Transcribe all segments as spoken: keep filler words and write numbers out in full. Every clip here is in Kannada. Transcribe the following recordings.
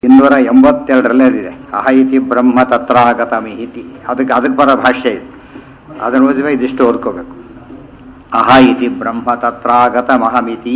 ಇನ್ನೂರ ಎಂಬತ್ತೆರಡರಲ್ಲಿದೆ ಅಹ ಇತಿ ಬ್ರಹ್ಮ ತತ್ರಾಗತ ಮಿಹಿತಿ. ಅದಕ್ಕೆ ಅದಕ್ಕೆ ಬರೋ ಭಾಷ್ಯ ಇದು. ಅದನ್ನು ಓದಿದ್ರೆ ಇದಿಷ್ಟು ಓದ್ಕೋಬೇಕು. ಅಹ ಇತಿ ಬ್ರಹ್ಮ ತತ್ರಾಗತ ಮಹಮಿತಿ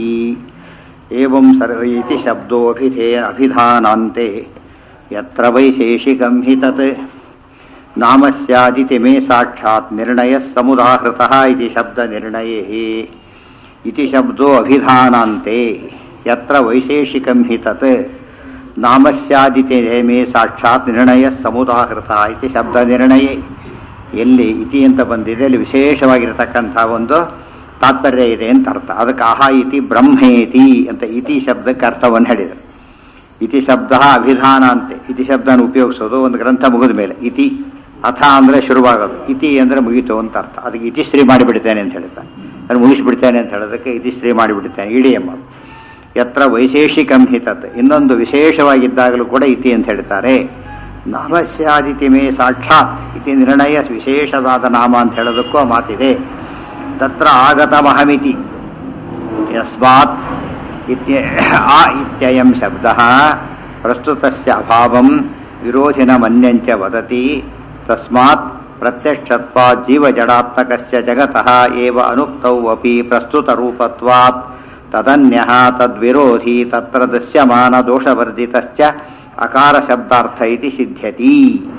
ಏವಂ ಸರ್ವ ಇತಿ ಶಬ್ದೋಭಿಧೇ ಅಭಿಧಾನಾಂತೆ ಯತ್ರ ವೈಶೇಷಿಕಂ ಹಿ ತತ್ ನಾಮಸ್ಯಾದಿತಿ ಮೇ ಸಾಕ್ಷಾತ್ ನಿರ್ಣಯ ಸಮುದಾಹೃತಃ ಇತಿ ಶಬ್ದ ನಿರ್ಣಯೇ ಇತಿ ಶಬ್ದೋ ಅಭಿಧಾನಾಂತೆ ಯತ್ರ ವೈಶೇಷಿಕಂ ಹಿ ತತ್ ನಾಮಸ್ಯಾದಿತಿ ಮೇ ಸಾಕ್ಷಾತ್ ನಿರ್ಣಯ ಸಮುದಾಹೃತ ಇತಿ ಶಬ್ದ ನಿರ್ಣಯ. ಎಲ್ಲಿ ಇತಿ ಅಂತ ಬಂದಿದೆ ಅಲ್ಲಿ ವಿಶೇಷವಾಗಿರತಕ್ಕಂಥ ಒಂದು ತಾತ್ಪರ್ಯ ಇದೆ ಅಂತ ಅರ್ಥ. ಅದಕ್ಕೆ ಅಹ ಇತಿ ಬ್ರಹ್ಮೇತಿ ಅಂತ ಇತಿ ಶಬ್ದಕ್ಕೆ ಅರ್ಥವನ್ನು ಹೇಳಿದರು. ಇತಿ ಶಬ್ದ ಅಭಿಧಾನ ಅಂತೆ. ಇತಿ ಶಬ್ದನ ಉಪಯೋಗಿಸೋದು ಒಂದು ಗ್ರಂಥ ಮುಗಿದ ಮೇಲೆ. ಇತಿ ಅಥ ಅಂದರೆ ಶುರುವಾಗೋದು, ಇತಿ ಅಂದರೆ ಮುಗಿತು ಅಂತ ಅರ್ಥ. ಅದಕ್ಕೆ ಇತಿಶ್ರೀ ಮಾಡಿಬಿಡ್ತೇನೆ ಅಂತ ಹೇಳ್ತಾನೆ, ನಾನು ಮುಗಿಸ್ಬಿಡ್ತೇನೆ ಅಂತ ಹೇಳೋದಕ್ಕೆ ಇತಿಶ್ರೀ ಮಾಡಿಬಿಡ್ತೇನೆ ಇಡೀ ಎಂಬ. ಯತ್ರ ವೈಶೇಷಿಕಂ ಹಿ ತತ್, ಇನ್ನೊಂದು ವಿಶೇಷವಾಗಿದ್ದಾಗಲೂ ಕೂಡ ಇತಿ ಅಂತ ಹೇಳ್ತಾರೆ. ನಾಮಸ್ಯಾದಿತಿ ಮೇ ಸಾಕ್ಷಾತ್ ಇತಿ ನಿರ್ಣಯ ವಿಶೇಷವಾದ ನಾಮ ಅಂತ ಹೇಳೋದಕ್ಕೂ ಮಾತಿದೆ. ತತ್ರ ಆಗತ ಮಹಮಿತಿ ಯಸ್ಮಾತ್ ಇತ್ಯ ಆ ಇತ್ಯಯಂ ಶಬ್ದಃ ಪ್ರಸ್ತುತಸ್ಯ ಅಭಾವಂ ವಿರೋಧಿನ ಮನ್ಯಂಚ ವದತಿ ತಸ್ಮಾತ್ ಪ್ರತ್ಯಕ್ಷತ್ವಾತ್ ಜೀವಜಡಾತ್ಮಕಸ್ಯ ಜಗತಃ ಏವ ಅನುಕ್ತೌ ಅಪಿ ಪ್ರಸ್ತುತರೂಪತ್ವಾತ್ ತದನ್ಯಃ ತದ್ವಿರೋಧಿ ತತ್ರ ದೃಶ್ಯಮಾನ ದೋಷವರ್ಜಿತಶ್ಚ ಅಕಾರ ಶಬ್ದಾರ್ಥ ಇತಿ ಸಿದ್ಧ್ಯತಿ.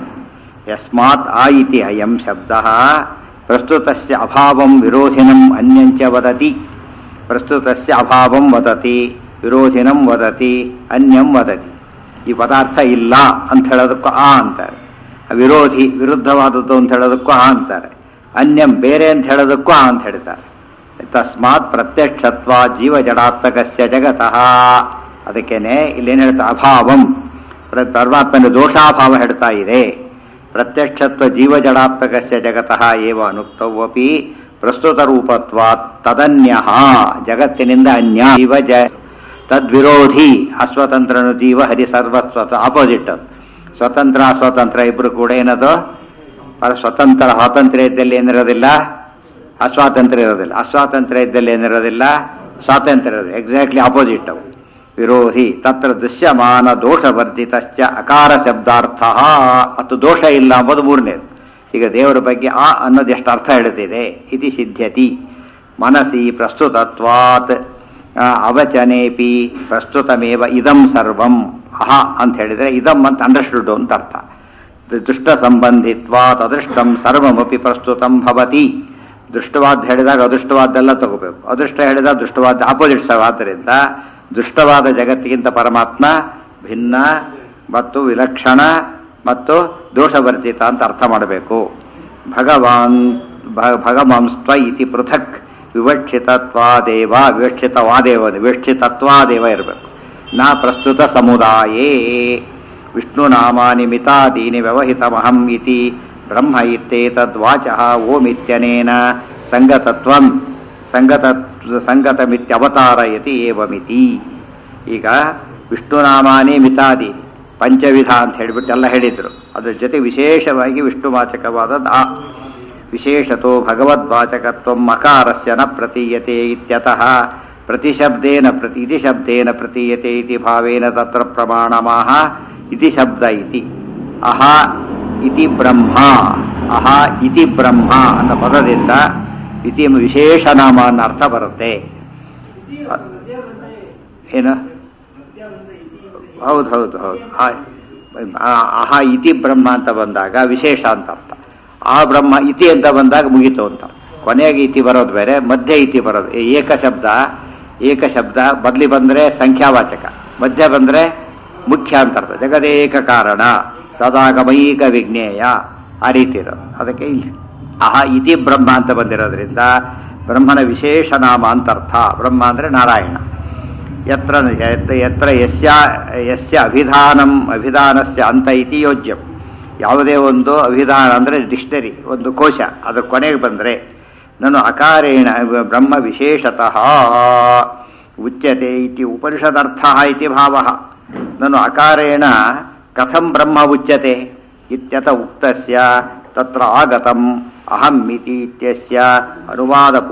ಯಸ್ಮಾತ್ ಆ ಇತಿ ಅಯಂ ಶಬ್ದಃ ಪ್ರಸ್ತುತಸ್ಯ ಅಭಾವಂ ವಿರೋಧಿನಂ ಅನ್ಯಂಚ ವದತಿ. ಪ್ರಸ್ತುತಸ್ಯ ಅಭಾವಂ ವದತಿ, ವಿರೋಧಿನಂ ವದತಿ, ಅನ್ಯಂ ವದತಿ. ಈ ಪದಾರ್ಥ ಇಲ್ಲ ಅಂತ ಹೇಳೋದಕ್ಕೂ ಆ ಅಂತಾರೆ. ವಿರೋಧಿ ವಿರುದ್ಧವಾದದ್ದು ಅಂತ ಹೇಳೋದಕ್ಕೂ ಆ ಅಂತಾರೆ. ಅನ್ಯಂ ಬೇರೆ ಅಂತ ಹೇಳೋದಕ್ಕೂ ಆ ಅಂತ ಹೇಳ್ತಾರೆ. ತಸ್ಮಾತ್ ಪ್ರತ್ಯಕ್ಷತ್ವ ಜೀವ ಜಡಾತ್ಮಕಸ್ಯ ಜಗತಃ. ಅದಕ್ಕೇನೆ ಇಲ್ಲೇನು ಹೇಳ್ತಾ ಅಭಾವಂ ಪರಮಾತ್ಮನ ದೋಷಾಭಾವ ಹೇಳ್ತಾ ಇದೆ. ಪ್ರತ್ಯಕ್ಷತ್ವ ಜೀವ ಜಡಾತ್ಮಕಸ್ಯ ಜಗತಃ ಏವ ಅನುಕ್ತವಪಿ ಪ್ರಸ್ತುತ ರೂಪತ್ವಾತ್ ತದನ್ಯಃ ಜಗತ್ತಿನಿಂದ ಅನ್ಯ ಜೀವ ಜ ತದ್ವಿರೋಧಿ ಅಸ್ವತಂತ್ರನು ಜೀವ ಹರಿ ಸರ್ವಸ್ವತ ಆಪೋಸಿಟ್. ಸ್ವತಂತ್ರ ಅಸ್ವತಂತ್ರ ಇಬ್ರು ಕೂಡ ಏನದು ಸ್ವತಂತ್ರ. ಸ್ವಾತಂತ್ರ್ಯ ಇದ್ದಲ್ಲಿ ಏನಿರೋದಿಲ್ಲ, ಅಸ್ವಾತಂತ್ರ್ಯ ಇರೋದಿಲ್ಲ. ಅಸ್ವಾತಂತ್ರ್ಯ ಇದ್ದಲ್ಲಿ ಏನಿರೋದಿಲ್ಲ, ಸ್ವಾತಂತ್ರ್ಯ ಇರೋದಿಲ್ಲ. ಎಕ್ಸಾಕ್ಟ್ಲಿ ಆಪೋಸಿಟ್ ಅವು. ವಿರೋಧಿ ತತ್ರ ದೃಶ್ಯಮಾನ ದೋಷವರ್ಜಿತಶ್ಚ ಅಕಾರ ಶಬ್ದಾರ್ಥ. ಮತ್ತು ದೋಷ ಇಲ್ಲ ಅಂಬುದು ಮೂರನೇದು. ಈಗ ದೇವರ ಬಗ್ಗೆ ಆ ಅನ್ನೋದು ಎಷ್ಟು ಅರ್ಥ ಹೇಳ್ತಿದೆ. ಇತಿ ಸಿದ್ಧ್ಯತಿ ಮನಸಿ ಪ್ರಸ್ತುತತ್ವಾತ್ ಅವಚನೇಪಿ ಪ್ರಸ್ತುತಮೇವ ಇದಂ ಸರ್ವಂ. ಅಹ ಅಂತ ಹೇಳಿದರೆ ಇದಂ ಅಂತ ಅಂಡರ್ಸ್ಟುಡ್ ಅಂತ ಅರ್ಥ. ದೃಷ್ಟ ಸಂಬಂಧಿತ್ವಾತ್ ಅದೃಷ್ಟಂ ಸರ್ವಮಪಿ ಪ್ರಸ್ತುತಂ ಭವತಿ. ದೃಷ್ಟವಾದ ಹೇಳಿದಾಗ ಅದೃಷ್ಟವಾದ್ದೆಲ್ಲ ತಗೋಬೇಕು, ಅದೃಷ್ಟ ಹೇಳಿದಾಗ ದೃಷ್ಟವಾದ ಆಪೋಸಿಟ್ಸ್. ಆದ್ದರಿಂದ ದುಷ್ಟವಾದ ಜಗತ್ತಿಗಿಂತ ಪರಮಾತ್ಮ ಭಿನ್ನ ಮತ್ತು ವಿಲಕ್ಷಣ ಮತ್ತು ದೋಷವರ್ಜಿತ ಅಂತ ಅರ್ಥ ಮಾಡಬೇಕು. ಭಗವಾನ್ ಭಗವಂಸ್ತ್ವ ಇತಿ ಪೃಥಕ್ ವಿವಕ್ಷಿತತ್ವಾದೇವ. ವಿವಕ್ಷಿತವಾದೇವ ವಿವಕ್ಷಿತತ್ವಾದೇವ ಇರಬೇಕು. ನ ಪ್ರಸ್ತುತ ಸಮುದಾಯೇ ವಿಷ್ಣುನಾಮಾನಿ ಮಿತಾದೀನಿ ವ್ಯವಹಿತಮಹಂ ಇತಿ ಬ್ರಹ್ಮ ಇತ್ಯೇತದ್ವಾಚಃ ಓಮಿತ್ಯನೇನ ಸಂಗತತ್ವಂ ಸಂಗತ ಸಂಗತಮಿತ್ಯವತಾರಯತಿ ಏವಮಿತಿ. ಈಗ ವಿಷ್ಣುನಾಮಾನಿ ಮಿತಾದಿ ಪಂಚವಿಧ ಅಂತ ಹೇಳಿಬಿಟ್ಟು ಎಲ್ಲ ಹೇಳಿದರು. ಅದರ ಜೊತೆ ವಿಶೇಷವಾಗಿ ವಿಷ್ಣುವಾಚಕವಾದದ್ದು ಆ. ವಿಶೇಷತೋ ಭಗವದ್ವಾಚಕತ್ವ ಮಕಾರಸ್ಯ ನ ಪ್ರತೀಯತೆ ಇತ್ಯತಃ ಪ್ರತಿಶಬ್ದೇನ ಪ್ರತಿ ಇತಿ ಶಬ್ದೇನ ಪ್ರತೀಯತೆ ಇತಿ ಭಾವೇನ ತತ್ರ ಪ್ರಮಾಣಮಾಹ ಇತಿ ಶಬ್ದ ಇತಿ. ಅಹ ಇತಿ ಬ್ರಹ್ಮ, ಅಹ ಇತಿ ಬ್ರಹ್ಮ ಅನ್ನೋ ಪದದಿಂದ ಇತಿ ವಿಶೇಷ ನಾಮ ಅನ್ನೋ ಅರ್ಥ ಬರುತ್ತೆ. ಏನು? ಹೌದು ಹೌದು ಹೌದು. ಅಹ ಇತಿ ಬ್ರಹ್ಮ ಅಂತ ಬಂದಾಗ ವಿಶೇಷ ಅಂತ ಅರ್ಥ. ಆ ಬ್ರಹ್ಮ ಇತಿ ಅಂತ ಬಂದಾಗ ಮುಗೀತು ಅಂತ. ಕೊನೆಗೆ ಇತಿ ಬರೋದು ಬೇರೆ, ಮಧ್ಯೆ ಇತಿ ಬರೋದು. ಏಕ ಶಬ್ದ ಏಕ ಶಬ್ದ ಬದಲಿ ಬಂದರೆ ಸಂಖ್ಯಾವಾಚಕ, ಮಧ್ಯ ಬಂದರೆ ಮುಖ್ಯ ಅಂತ ಅರ್ಥ. ಜಗದೇಕ ಕಾರಣ ಸದಾಗಮೈಕ ವಿಜ್ಞೇಯ ಆ ರೀತಿ ಇರೋದು. ಅದಕ್ಕೆ ಇಲ್ಲಿ ಅಹ ಇತಿ ಬ್ರಹ್ಮ ಅಂತ ಬಂದಿರೋದ್ರಿಂದ ಬ್ರಹ್ಮನ ವಿಶೇಷ ನಾಮ ಅಂತ ಅರ್ಥ. ಬ್ರಹ್ಮ ಅಂದರೆ ನಾರಾಯಣ. ಯತ್ರ ಯತ್ರ ಯಸ್ಯ ಯಸ್ಯ ಅಭಿಧಾನಂ ಅಭಿಧಾನಸ್ಯ ಅಂತ ಇತಿ ಯೋಜ್ಯಂ. ಯಾವುದೇ ಒಂದು ಅಭಿಧಾನ ಅಂದರೆ ಡಿಕ್ಷನರಿ, ಒಂದು ಕೋಶ, ಅದರ ಕೊನೆಗೆ ಬಂದರೆ ನಾನು ಅಕಾರೇಣ ಬ್ರಹ್ಮ ವಿಶೇಷತಃ ಉಚ್ಯತೆ ಇತಿ ಉಪನಿಷದರ್ಥ ಇತಿ ಭಾವ. ನಾನು ಅಕಾರೇಣ ಕಥಂ ಬ್ರಹ್ಮ ಉಚ್ಯತೆ ಇತ್ಯತ ಉಕ್ತಸ್ಯ ತತ್ರ ಆಗತಂ ಅಹಂ ಇತಿ ಇತ್ಯಸ್ಯ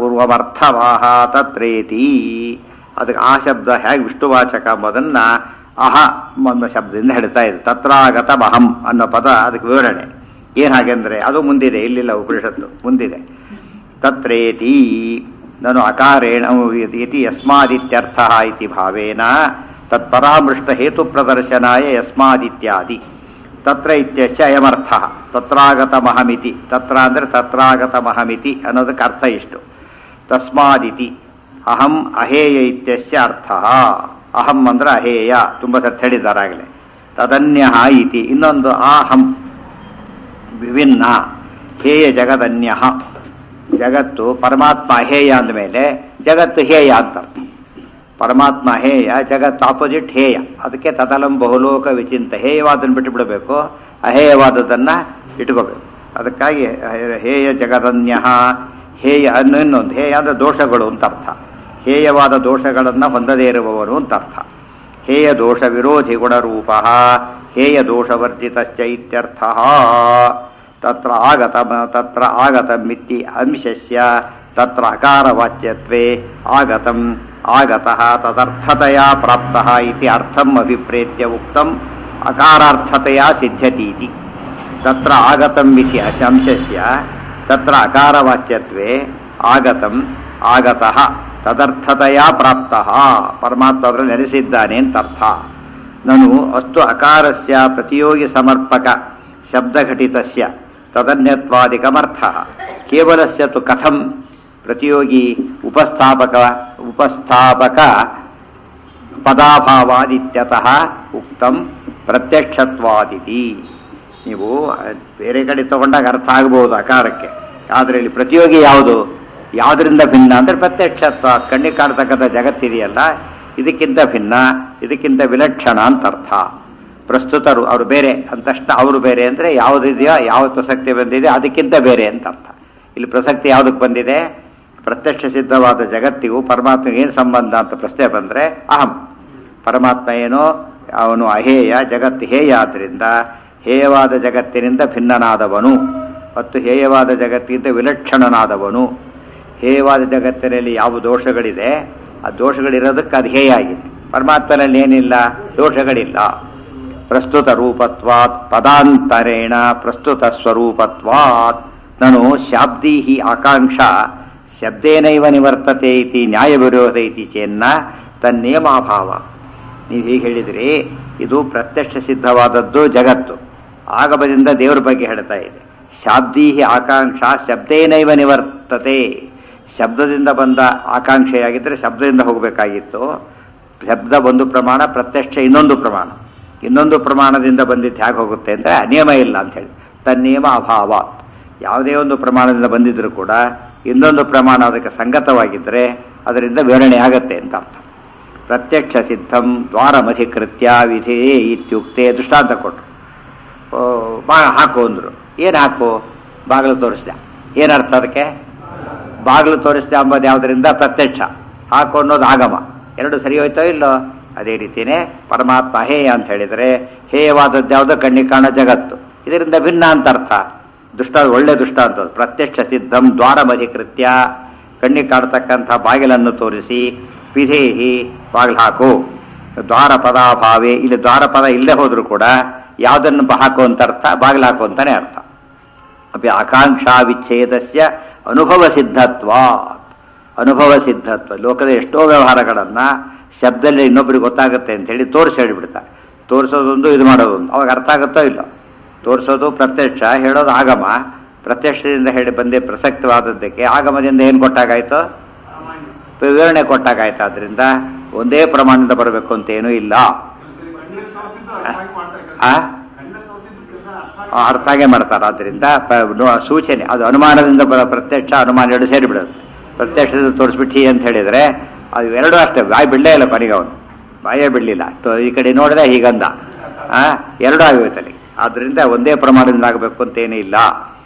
ಅನುವಾದಪೂರ್ವಮರ್ಥವಾಹ ತತ್ರೇತಿ. ಅದಕ್ಕೆ ಆ ಶಬ್ದ ಹೇಗೆ ವಿಷ್ಣುವಾಚಕ ಎಂಬುದನ್ನು ಅಹ ಅನ್ನೋ ಶಬ್ದದಿಂದ ಹೇಳ್ತಾ ಇದೆ. ತತ್ರಾಗತ ಅಹಂ ಅನ್ನೋ ಪದ ಅದಕ್ಕೆ ವಿವರಣೆ ಏನು ಹಾಗೆಂದರೆ ಅದು ಮುಂದಿದೆ, ಇಲ್ಲಿಲ್ಲ ಉಪನಿಷತ್ತು ಮುಂದಿದೆ. ತತ್ರೇತಿ ನಾನು ಅಕಾರೇಣ ಇತಿ ಯಸ್ಮಾದಿತ್ಯರ್ಥ ಇತಿ ಭಾವೇನ ತತ್ಪರಾಮೃಷ್ಟ ಹೇತು ಪ್ರದರ್ಶನಾಯ ಯಸ್ಮಾದಿತ್ಯಾದಿ. ತತ್ರ ಇತ್ಯಸ್ಯ ಅಯಮರ್ಥ ತತ್ರಾಗತಮಹಮಿತಿ. ತತ್ರ ಅಂದರೆ ತತ್ರಾಗತಮಹಮಿತಿ ಅನ್ನೋದಕ್ಕೆ ಅರ್ಥ ಇಷ್ಟು. ತಸ್ಮಾದಿತಿ ಅಹಂ ಅಹೇಯ ಇತ್ಯಸ್ಯ ಅರ್ಥ. ಅಹಂ ಅಂದ್ರೆ ಅಹೇಯ, ತುಂಬ ಸತ್ ಹೇಳಿದ್ದಾರಾಗಲೇ. ತದನ್ಯ ಇತಿ ಇನ್ನೊಂದು ಅಹಂ ವಿಭಿನ್ನ. ಹೇಯ ಜಗದನ್ಯ, ಜಗತ್ತು ಪರಮಾತ್ಮ ಅಹೇಯ ಅಂದಮೇಲೆ ಜಗತ್ತು ಹೇಯ ಅಂತ ಅರ್ಥ. ಪರಮಾತ್ಮ ಹೇಯ, ಜಗತ್ತು ಆಪೋಸಿಟ್ ಹೇಯ. ಅದಕ್ಕೆ ತದಲಂ ಬಹುಲೋಕ ವಿಚಿಂತ. ಹೇಯವಾದನ್ನು ಬಿಟ್ಟು ಬಿಡಬೇಕು, ಅಹೇಯವಾದದನ್ನು ಇಟ್ಕೋಬೇಕು. ಅದಕ್ಕಾಗಿ ಹೇಯ ಜಗದನ್ಯ, ಹೇಯ ಅನ್ನೋ ಇನ್ನೊಂದು. ಹೇಯ ಅಂದರೆ ದೋಷಗಳು ಅಂತ ಅರ್ಥ. ಹೇಯವಾದ ದೋಷಗಳನ್ನು ಹೊಂದದೇ ಇರುವವನು ಅಂತ ಅರ್ಥ. ಹೇಯ ದೋಷ ವಿರೋಧಿ ಗುಣರೂಪ ಹೇಯ ದೋಷವರ್ಜಿತಶ್ಚ ಇತ್ಯರ್ಥ. ತತ್ರ ಆಗತ ತತ್ರ ಆಗತಮಿತಿ ಅಂಶಸ್ಯ ತತ್ರ ಅಕಾರವಾಚ್ಯತ್ವೇ ಆಗತಂ ಆಗತಃ ತದರ್ಥತೆಯ ಪ್ರಾಪ್ತಃ ಇತಿ ಅರ್ಥಂ ಅಭಿಪ್ರೇತ್ಯ ಉಕ್ತಂ ಅಕಾರಾರ್ಥತೆಯ ಸಿದ್ಧ್ಯತೀತಿ. ತತ್ರ ಆಗತಂ ಇತಿ ಅಂಶಸ್ಯ ತತ್ರ ಅಕಾರವಾಚ್ಯತ್ವೇ ಆಗತಂ ಆಗತಃ ತದರ್ಥತೆಯ ಪ್ರಾಪ್ತಃ. ಪರಮಾತ್ಮ ಅದರಲ್ಲಿ ನೆಲೆಸಿದ್ದಾನೆ ಅಂತ ಅರ್ಥ. ನಾನು ಅಸ್ತು ಅಕಾರಸ್ಯ ಪ್ರತಿಯೋಗಿ ಸಮರ್ಪಕ ಶಬ್ದಘಟಿತಸ್ಯ ತದನ್ಯತ್ವಾದಿಕಮರ್ಥ ಕೇವಲಸ್ಯ ತು ಕಥಂ ಪ್ರತಿಯೋಗಿ ಉಪಸ್ಥಾಪಕ ಉಪಸ್ಥಾಪಕ ಪದಾಭಾವಾದಿತ್ಯತಃ ಉಕ್ತಂ ಪ್ರತ್ಯಕ್ಷತ್ವಾದಿತಿ. ನೀವು ಬೇರೆ ಕಡೆ ತಗೊಂಡಾಗ ಅರ್ಥ ಆಗಬಹುದು ಅಕಾರಕ್ಕೆ, ಆದರೆ ಇಲ್ಲಿ ಪ್ರತಿಯೋಗಿ ಯಾವುದು, ಯಾವುದರಿಂದ ಭಿನ್ನ ಅಂದರೆ ಪ್ರತ್ಯಕ್ಷತ್ವ. ಕಣ್ಣಿಗೆ ಕಾಣ್ತಕ್ಕಂಥ ಜಗತ್ತಿದೆಯಲ್ಲ, ಇದಕ್ಕಿಂತ ಭಿನ್ನ, ಇದಕ್ಕಿಂತ ವಿಲಕ್ಷಣ ಅಂತ ಅರ್ಥ. ಪ್ರಸ್ತುತರು ಅವರು ಬೇರೆ ಅಂತಷ್ಟ, ಅವರು ಬೇರೆ ಅಂದರೆ ಯಾವುದಿದೆಯೋ, ಯಾವ ಪ್ರಸಕ್ತಿ ಬಂದಿದೆ ಅದಕ್ಕಿಂತ ಬೇರೆ ಅಂತ ಅರ್ಥ. ಇಲ್ಲಿ ಪ್ರಸಕ್ತಿ ಯಾವುದಕ್ಕೆ ಬಂದಿದೆ? ಪ್ರತ್ಯಕ್ಷ ಸಿದ್ಧವಾದ ಜಗತ್ತಿಗೂ ಪರಮಾತ್ಮಗೆ ಏನು ಸಂಬಂಧ ಅಂತ ಪ್ರಶ್ನೆ ಬಂದರೆ ಅಹಂ. ಪರಮಾತ್ಮ ಏನೋ ಅವನು ಅಹೇಯ, ಜಗತ್ತು ಹೇಯ. ಆದ್ದರಿಂದ ಹೇಯವಾದ ಜಗತ್ತಿನಿಂದ ಭಿನ್ನನಾದವನು ಮತ್ತು ಹೇಯವಾದ ಜಗತ್ತಿನಿಂದ ವಿಲಕ್ಷಣನಾದವನು. ಹೇಯವಾದ ಜಗತ್ತಿನಲ್ಲಿ ಯಾವ ದೋಷಗಳಿದೆ ಆ ದೋಷಗಳಿರೋದಕ್ಕೆ ಅದು ಹೇಯ ಆಗಿದೆ. ಪರಮಾತ್ಮನಲ್ಲಿ ಏನಿಲ್ಲ, ದೋಷಗಳಿಲ್ಲ. ಪ್ರಸ್ತುತ ರೂಪತ್ವಾತ್ ಪದಾಂತರೇಣ ಪ್ರಸ್ತುತ ಸ್ವರೂಪತ್ವಾತ್ ನಾನು ಶಾಬ್ದೀ ಆಕಾಂಕ್ಷ ಶಬ್ದೇನೈವ ನಿವರ್ತತೆ ಇತಿ ನ್ಯಾಯ ವಿರೋಧ ಇತಿ ಚೇನ್ನ ತನ್ನೇಮಾಭಾವ. ನೀವು ಹೀಗೆ ಹೇಳಿದ್ರಿ, ಇದು ಪ್ರತ್ಯಕ್ಷ ಸಿದ್ಧವಾದದ್ದು ಜಗತ್ತು, ಆಗಮದಿಂದ ದೇವರ ಬಗ್ಗೆ ಹೇಳ್ತಾ ಇದೆ. ಶಾಬ್ದೀ ಆಕಾಂಕ್ಷ ಶಬ್ದೇನೈವ ನಿವರ್ತತೆ. ಶಬ್ದದಿಂದ ಬಂದ ಆಕಾಂಕ್ಷೆಯಾಗಿದ್ದರೆ ಶಬ್ದದಿಂದ ಹೋಗಬೇಕಾಗಿತ್ತು. ಶಬ್ದ ಒಂದು ಪ್ರಮಾಣ, ಪ್ರತ್ಯಕ್ಷ ಇನ್ನೊಂದು ಪ್ರಮಾಣ. ಇನ್ನೊಂದು ಪ್ರಮಾಣದಿಂದ ಬಂದಿದ್ದು ಹೇಗೆ ಹೋಗುತ್ತೆ ಅಂದರೆ ನಿಯಮ ಇಲ್ಲ ಅಂಥೇಳಿ. ತನ್ನಿಯಮ ಅಭಾವ. ಯಾವುದೇ ಒಂದು ಪ್ರಮಾಣದಿಂದ ಬಂದಿದ್ದರೂ ಕೂಡ ಇನ್ನೊಂದು ಪ್ರಮಾಣ ಅದಕ್ಕೆ ಸಂಗತವಾಗಿದ್ದರೆ ಅದರಿಂದ ವಿವರಣೆ ಆಗತ್ತೆ ಅಂತ ಅರ್ಥ. ಪ್ರತ್ಯಕ್ಷ ಸಿದ್ಧಂ ದ್ವಾರಮಧಿಕೃತ್ಯ ವಿಧೇ ಇತ್ಯುಕ್ತೆ ದೃಷ್ಟಾಂತ ಕೊಟ್ಟರು. ಬಾ ಹಾಕು ಅಂದರು. ಏನು ಹಾಕು? ಬಾಗಿಲು ತೋರಿಸ್ದೆ. ಏನರ್ಥ ಅದಕ್ಕೆ? ಬಾಗಿಲು ತೋರಿಸ್ದೆ ಅಂಬೋದು ಯಾವುದರಿಂದ? ಪ್ರತ್ಯಕ್ಷ. ಹಾಕು ಅನ್ನೋದು ಆಗಮ. ಎರಡು ಸರಿ ಹೋಯ್ತೋ ಇಲ್ಲೋ? ಅದೇ ರೀತಿಯೇ ಪರಮಾತ್ಮ ಹೇಯ ಅಂತ ಹೇಳಿದರೆ ಹೇಯವಾದದ್ದು ಯಾವುದೋ ಕಣ್ಣಿಗೆ ಕಾಣೋ ಜಗತ್ತು, ಇದರಿಂದ ಭಿನ್ನ ಅಂತ ಅರ್ಥ. ದುಷ್ಟ ಒಳ್ಳೆ ದುಷ್ಟ ಅಂತದ್ದು. ಪ್ರತ್ಯಕ್ಷ ಸಿದ್ಧಂ ದ್ವಾರಮಧಿಕೃತ್ಯ, ಕಣ್ಣಿಗೆ ಕಾಡ್ತಕ್ಕಂಥ ಬಾಗಿಲನ್ನು ತೋರಿಸಿ, ವಿಧೇಹಿ ಬಾಗಿಲು ಹಾಕು. ದ್ವಾರ ಪದಾಭಾವೇ, ಇಲ್ಲಿ ದ್ವಾರ ಪದ ಇಲ್ಲೇ ಹೋದರೂ ಕೂಡ ಯಾವುದನ್ನು ಹಾಕು ಅಂತ ಅರ್ಥ, ಬಾಗಿಲು ಹಾಕು ಅಂತಾನೆ ಅರ್ಥ. ಅಪಿ ಆಕಾಂಕ್ಷಾ ವಿಚ್ಛೇದಸ್ಯ ಅನುಭವ ಸಿದ್ಧತ್ವ. ಅನುಭವ ಸಿದ್ಧತ್ವ. ಲೋಕದ ಎಷ್ಟೋ ವ್ಯವಹಾರಗಳನ್ನು ಶಬ್ದದಲ್ಲಿ ಇನ್ನೊಬ್ಬರಿಗೆ ಗೊತ್ತಾಗುತ್ತೆ ಅಂತೇಳಿ ತೋರಿಸಿ ಹೇಳಿಬಿಡ್ತಾರೆ. ತೋರಿಸೋದೊಂದು, ಇದು ಮಾಡೋದೊಂದು. ಅವಾಗ ಅರ್ಥ ಆಗುತ್ತೋ ಇಲ್ಲೋ? ತೋರಿಸೋದು ಪ್ರತ್ಯಕ್ಷ, ಹೇಳೋದು ಆಗಮ. ಪ್ರತ್ಯಕ್ಷದಿಂದ ಹೇಳಿ ಬಂದೇ ಪ್ರಸಕ್ತವಾದದ್ದಕ್ಕೆ ಆಗಮದಿಂದ ಏನು ಕೊಟ್ಟಾಗಾಯ್ತು? ವಿವರಣೆ ಕೊಟ್ಟಾಗಾಯ್ತು. ಆದ್ದರಿಂದ ಒಂದೇ ಪ್ರಮಾಣದಿಂದ ಬರಬೇಕು ಅಂತೇನೂ ಇಲ್ಲ. ಅರ್ಥಾಗೆ ಮಾಡ್ತಾರೆ. ಆದ್ದರಿಂದ ಸೂಚನೆ ಅದು ಅನುಮಾನದಿಂದ ಪ್ರತ್ಯಕ್ಷ, ಅನುಮಾನ ಎರಡು ಸೇರಿಬಿಡೋದು. ಪ್ರತ್ಯಕ್ಷದಿಂದ ತೋರಿಸ್ಬಿಟ್ಟು ಅಂತ ಹೇಳಿದರೆ ಅದು ಎರಡೂ ಅಷ್ಟೇ. ಬಾಯಿ ಬಿಡಲೇ ಇಲ್ಲ ಕೊನೆಗೆ, ಅವನು ಬಾಯೇ ಬಿಡಲಿಲ್ಲ. ಈ ಕಡೆ ನೋಡಿದ್ರೆ ಹೀಗಂದ, ಎರಡೂ ಆಗೋಯ್ತಲ್ಲಿ. ಆದ್ದರಿಂದ ಒಂದೇ ಪ್ರಮಾಣದಿಂದ ಆಗಬೇಕು ಅಂತೇನೂ ಇಲ್ಲ.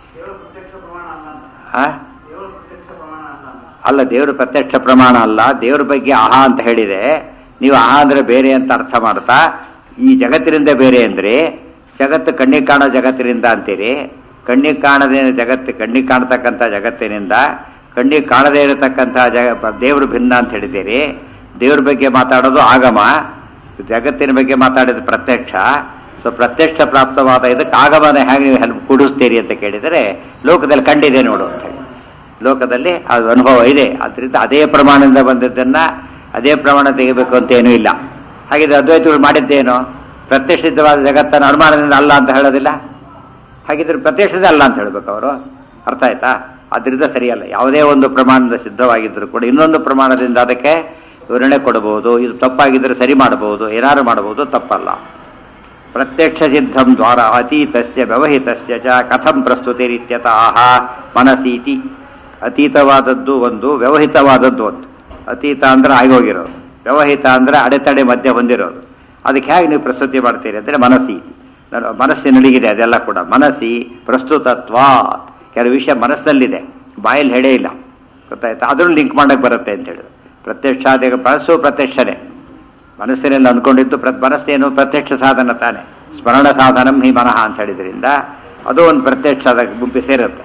ಅಲ್ಲ, ದೇವರು ಪ್ರತ್ಯಕ್ಷ ಪ್ರಮಾಣ ಅಲ್ಲ. ದೇವ್ರ ಬಗ್ಗೆ ಆಹಾ ಅಂತ ಹೇಳಿದೆ. ನೀವು ಆಹಾ ಅಂದರೆ ಬೇರೆ ಅಂತ ಅರ್ಥ ಮಾಡ್ತಾ ಈ ಜಗತ್ತಿನಿಂದ ಬೇರೆ ಅಂದರೆ ಜಗತ್ತು ಕಣ್ಣಿಗೆ ಕಾಣೋ ಜಗತ್ತಿನಿಂದ ಅಂತೀರಿ. ಕಣ್ಣಿಗೆ ಕಾಣದೇ ಜಗತ್ತು, ಕಣ್ಣಿಗೆ ಕಾಣತಕ್ಕಂಥ ಜಗತ್ತಿನಿಂದ ಕಣ್ಣಿಗೆ ಕಾಣದೇ ಇರತಕ್ಕಂಥ ಜಗ ದೇವರು ಭಿನ್ನ ಅಂತ ಹೇಳಿದ್ದೀರಿ. ದೇವ್ರ ಬಗ್ಗೆ ಮಾತಾಡೋದು ಆಗಮ, ಜಗತ್ತಿನ ಬಗ್ಗೆ ಮಾತಾಡಿದ ಪ್ರತ್ಯಕ್ಷ. ಸೊ ಪ್ರತ್ಯಕ್ಷ ಪ್ರಾಪ್ತವಾದ ಇದಕ್ಕೆ ಆಗಮನ ಹೇಗೆ ನೀವು ಹೆಲ್ಪ್ ಕೂಡಿಸ್ತೀರಿ ಅಂತ ಕೇಳಿದರೆ ಲೋಕದಲ್ಲಿ ಕಂಡಿದೆ ನೋಡು ಅಂತ ಹೇಳಿ. ಲೋಕದಲ್ಲಿ ಅದು ಅನುಭವ ಇದೆ. ಅದರಿಂದ ಅದೇ ಪ್ರಮಾಣದಿಂದ ಬಂದಿದ್ದನ್ನು ಅದೇ ಪ್ರಮಾಣ ತೆಗಿಬೇಕು ಅಂತ ಏನೂ ಇಲ್ಲ. ಹಾಗಿದ್ರೆ ಅದ್ವೈತಗಳು ಮಾಡಿದ್ದೇನೋ ಪ್ರತ್ಯಕ್ಷಿತವಾದ ಜಗತ್ತನ್ನು ಅನುಮಾನದಿಂದ ಅಲ್ಲ ಅಂತ ಹೇಳೋದಿಲ್ಲ. ಹಾಗಿದ್ರೆ ಪ್ರತ್ಯಕ್ಷದ ಅಲ್ಲ ಅಂತ ಹೇಳಬೇಕು ಅವರು. ಅರ್ಥ ಆಯ್ತಾ? ಅದರಿಂದ ಸರಿಯಲ್ಲ. ಯಾವುದೇ ಒಂದು ಪ್ರಮಾಣದ ಸಿದ್ಧವಾಗಿದ್ದರೂ ಕೂಡ ಇನ್ನೊಂದು ಪ್ರಮಾಣದಿಂದ ಅದಕ್ಕೆ ವಿವರಣೆ ಕೊಡಬಹುದು. ಇದು ತಪ್ಪಾಗಿದ್ದರೆ ಸರಿ ಮಾಡಬಹುದು, ಏನಾರು ಮಾಡಬಹುದು, ತಪ್ಪಲ್ಲ. ಪ್ರತ್ಯಕ್ಷ ಸಿದ್ಧಂ ದ್ವಾರ ಅತೀತಸ್ಯ ವ್ಯವಹಿತಸ್ಯ ಚ ಕಥಂ ಪ್ರಸ್ತುತಿರಿತ್ಯತಃ ಮನಸೀತಿ. ಅತೀತವಾದದ್ದು ಒಂದು, ವ್ಯವಹಿತವಾದದ್ದು ಒಂದು. ಅತೀತ ಅಂದರೆ ಆಗೋಗಿರೋದು, ವ್ಯವಹಿತ ಅಂದರೆ ಅಡೆತಡೆ ಮಧ್ಯೆ ಹೊಂದಿರೋದು. ಅದಕ್ಕೆ ಹೇಗೆ ನೀವು ಪ್ರಸ್ತುತಿ ಮಾಡ್ತೀರಿ ಅಂದರೆ ಮನಸ್ಸಿ, ನನ್ನ ಮನಸ್ಸಿನಲ್ಲಿಗಿದೆ ಅದೆಲ್ಲ ಕೂಡ. ಮನಸ್ಸಿ ಪ್ರಸ್ತುತತ್ವ, ಕೆಲವು ವಿಷಯ ಮನಸ್ಸಿನಲ್ಲಿದೆ, ಬಾಯಲ್ಲಿ ಹೇಳೇ ಇಲ್ಲ. ಗೊತ್ತಾಯ್ತಾ? ಅದನ್ನು ಲಿಂಕ್ ಮಾಡಕ್ಕೆ ಬರುತ್ತೆ ಅಂತ ಹೇಳಿದ್ರು. ಪ್ರತ್ಯಕ್ಷ ಮನಸ್ಸು ಪ್ರತ್ಯಕ್ಷನೇ. ಮನಸ್ಸಿನಲ್ಲಿ ಅಂದ್ಕೊಂಡಿದ್ದು ಪ್ರ ಮನಸ್ಸೇನು ಪ್ರತ್ಯಕ್ಷ ಸಾಧನ ತಾನೆ. ಸ್ಮರಣ ಸಾಧನಂ ಹಿ ಮನಃ ಅಂತ ಹೇಳಿದ್ರಿಂದ ಅದು ಒಂದು ಪ್ರತ್ಯಕ್ಷದ ಗುಂಪಿ ಸೇರುತ್ತೆ.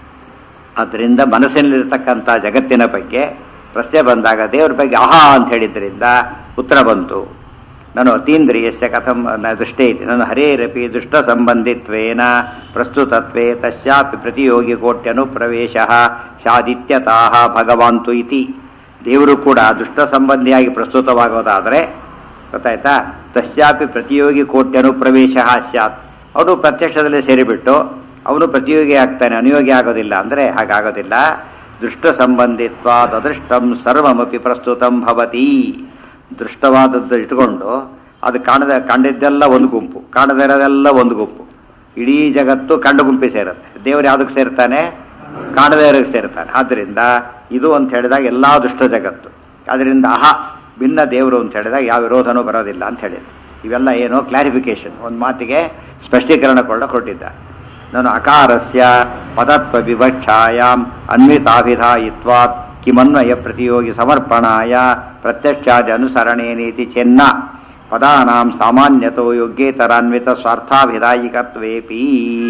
ಆದ್ದರಿಂದ ಮನಸ್ಸಿನಲ್ಲಿರ್ತಕ್ಕಂಥ ಜಗತ್ತಿನ ಬಗ್ಗೆ ಪ್ರಶ್ನೆ ಬಂದಾಗ ದೇವರ ಬಗ್ಗೆ ಆಹಾ ಅಂತ ಹೇಳಿದ್ರಿಂದ ಉತ್ತರ ಬಂತು. ನಾನು ಅತೀಂದ್ರಿಯಸ್ಯ ಕಥಂ ದೃಷ್ಟೇ ಇತಿ ನಾನು ಹರೇರಪಿ ದುಷ್ಟ ಸಂಬಂಧಿತ್ವೇನ ಪ್ರಸ್ತುತತ್ವೇ ತಸ್ಯಾಪಿ ಪ್ರತಿಯೋಗಿ ಕೋಟ್ಯನು ಪ್ರವೇಶ ಶಾದಿತ್ಯತಃ ಭಗವಾಂತು ಇತಿ. ದೇವರು ಕೂಡ ದುಷ್ಟ ಸಂಬಂಧಿಯಾಗಿ ಪ್ರಸ್ತುತವಾಗೋದಾದರೆ ಗೊತ್ತಾಯ್ತಾ, ತಸ್ಯಾಪಿ ಪ್ರತಿಯೋಗಿ ಕೋಟ್ಯನು ಪ್ರವೇಶ ಸ್ಯಾತ್. ಅವನು ಪ್ರತ್ಯಕ್ಷದಲ್ಲಿ ಸೇರಿಬಿಟ್ಟು ಅವನು ಪ್ರತಿಯೋಗಿ ಆಗ್ತಾನೆ, ಅನುಯೋಗಿ ಆಗೋದಿಲ್ಲ ಅಂದರೆ ಹಾಗಾಗೋದಿಲ್ಲ. ದೃಷ್ಟ ಸಂಬಂಧಿತ್ವಾದ ಅದೃಷ್ಟಂ ಸರ್ವಮಪಿ ಪ್ರಸ್ತುತಂ ಭವತಿ. ದೃಷ್ಟವಾದದ್ದು ಇಟ್ಕೊಂಡು ಅದು ಕಾಣದ ಕಂಡಿದ್ದೆಲ್ಲ ಒಂದು ಗುಂಪು, ಕಾಣದೇ ಇರೋದೆಲ್ಲ ಒಂದು ಗುಂಪು. ಇಡೀ ಜಗತ್ತು ಕಂಡು ಗುಂಪಿ ಸೇರುತ್ತೆ. ದೇವರು ಯಾವುದಕ್ಕೆ ಸೇರ್ತಾನೆ? ಕಾಣದೇ ಇರೋಕ್ಕೆ ಸೇರ್ತಾನೆ. ಆದ್ದರಿಂದ ಇದು ಅಂತ ಹೇಳಿದಾಗ ಎಲ್ಲ ದುಷ್ಟ ಜಗತ್ತು. ಅದರಿಂದ ಅಹ ಭಿನ್ನ ದೇವರು ಅಂತ ಹೇಳಿದಾಗ ಯಾವ ವಿರೋಧನೂ ಬರೋದಿಲ್ಲ ಅಂತ ಹೇಳಿದ್ರು. ಇವೆಲ್ಲ ಏನು ಕ್ಲಾರಿಫಿಕೇಶನ್, ಒಂದು ಮಾತಿಗೆ ಸ್ಪಷ್ಟೀಕರಣ ಕೊಳ್ಳ ಕೊಟ್ಟಿದ್ದಾರೆ. ನಾನು ಅಕಾರಸ್ಯ ಪದತ್ವ ವಿವಕ್ಷಾಯಾಮ್ ಅನ್ವಿತಾಭಿಧಾಯಿತ್ವಾತ್ ಕಿಮನ್ವಯ ಪ್ರತಿಯೋಗಿ ಸಮರ್ಪಣಾಯ ಪ್ರತ್ಯಕ್ಷಾದಿ ಅನುಸರಣೇನೇತಿ ಚೆನ್ನ ಪದಾನಾಂ ಸಾಮಾನ್ಯತೋ ಯೋಗ್ಯೇತರಾನ್ವಿತ ಸ್ವಾರ್ಥಾಭಿಧಾಯಿಕತ್ವೇಪಿ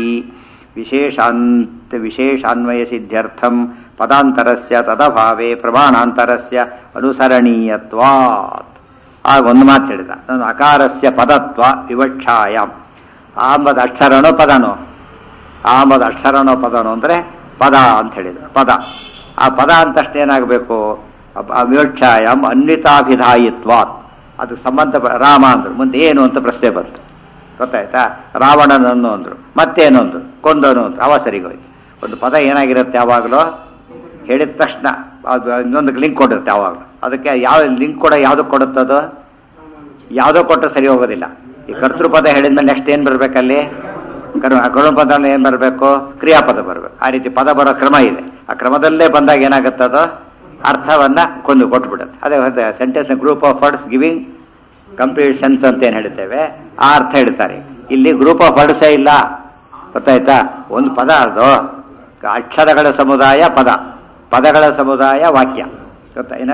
ವಿಶೇಷಾಂತ ವಿಶೇಷಾನ್ವಯ ಸಿದ್ಧ್ಯರ್ಥಂ ಪದಾಂತರಸ್ಯ ತದಭಾವೇ ಪ್ರಮಾಣಾಂತರಸ್ಯ ಅನುಸರಣೀಯತ್ವಾತ್. ಆಗ ಒಂದು ಮಾತು ಹೇಳಿದ, ನಾನು ಅಕಾರಸ್ಯ ಪದತ್ವ ವಿವಕ್ಷಾಯಾಮ್. ಆಂಬದ ಅಕ್ಷರನೋ ಪದನೋ, ಆಂಬದ ಅಕ್ಷರನೋ ಪದನೋ ಅಂದರೆ ಪದ ಅಂತ ಹೇಳಿದ್ರು. ಪದ, ಆ ಪದ ಅಂತಷ್ಟೇ ಏನಾಗಬೇಕು? ವಿವಕ್ಷಾಯಾಮ್ ಅನ್ವಿತಾಭಿಧಾಯಿತ್ವಾತ್. ಅದು ಸಂಬಂಧ. ರಾಮ ಅಂದರು, ಮುಂದೆ ಏನು ಅಂತ ಪ್ರಶ್ನೆ ಬಂತು. ಗೊತ್ತಾಯ್ತಾ? ರಾವಣನನ್ನು ಅಂದರು, ಮತ್ತೇನು ಅಂದರು, ಕೊಂದನು ಅಂದರು. ಅವ ಸರಿಗೋಯ್ತು. ಒಂದು ಪದ ಏನಾಗಿರುತ್ತೆ ಯಾವಾಗಲೂ ಹೇಳಿದ ತಕ್ಷಣ ಅದು ಇನ್ನೊಂದು ಲಿಂಕ್ ಕೊಡಿರುತ್ತೆ ಯಾವಾಗಲೂ. ಅದಕ್ಕೆ ಯಾವ ಲಿಂಕ್ ಕೂಡ ಯಾವುದಕ್ಕೆ ಕೊಡುತ್ತದೋ, ಯಾವುದೋ ಕೊಟ್ಟರೆ ಸರಿ ಹೋಗೋದಿಲ್ಲ. ಈ ಕರ್ತೃಪದ ಹೇಳಿದ್ಮೇಲೆ ನೆಕ್ಸ್ಟ್ ಏನು ಬರಬೇಕಲ್ಲಿ? ಕರ್ ಕರುಪದ ಏನು ಬರಬೇಕು? ಕ್ರಿಯಾಪದ ಬರಬೇಕು. ಆ ರೀತಿ ಪದ ಬರೋ ಕ್ರಮ ಇದೆ. ಆ ಕ್ರಮದಲ್ಲೇ ಬಂದಾಗ ಏನಾಗುತ್ತದೋ ಅರ್ಥವನ್ನು ಕೊಂದು ಕೊಟ್ಬಿಡುತ್ತೆ. ಅದೇ ಸೆಂಟೆನ್ಸ್ನ group of words giving complete sense ಅಂತ ಏನು ಹೇಳ್ತೇವೆ, ಆ ಅರ್ಥ ಹೇಳ್ತಾರೆ. ಇಲ್ಲಿ ಗ್ರೂಪ್ ಆಫ್ ವರ್ಡ್ಸೇ ಇಲ್ಲ. ಗೊತ್ತಾಯ್ತಾ? ಒಂದು ಪದ, ಅದು ಅಕ್ಷರಗಳ ಸಮುದಾಯ ಪದ, ಪದಗಳ ಸಮುದಾಯ ವಾಕ್ಯ. ಗೊತ್ತಾ? ಏನ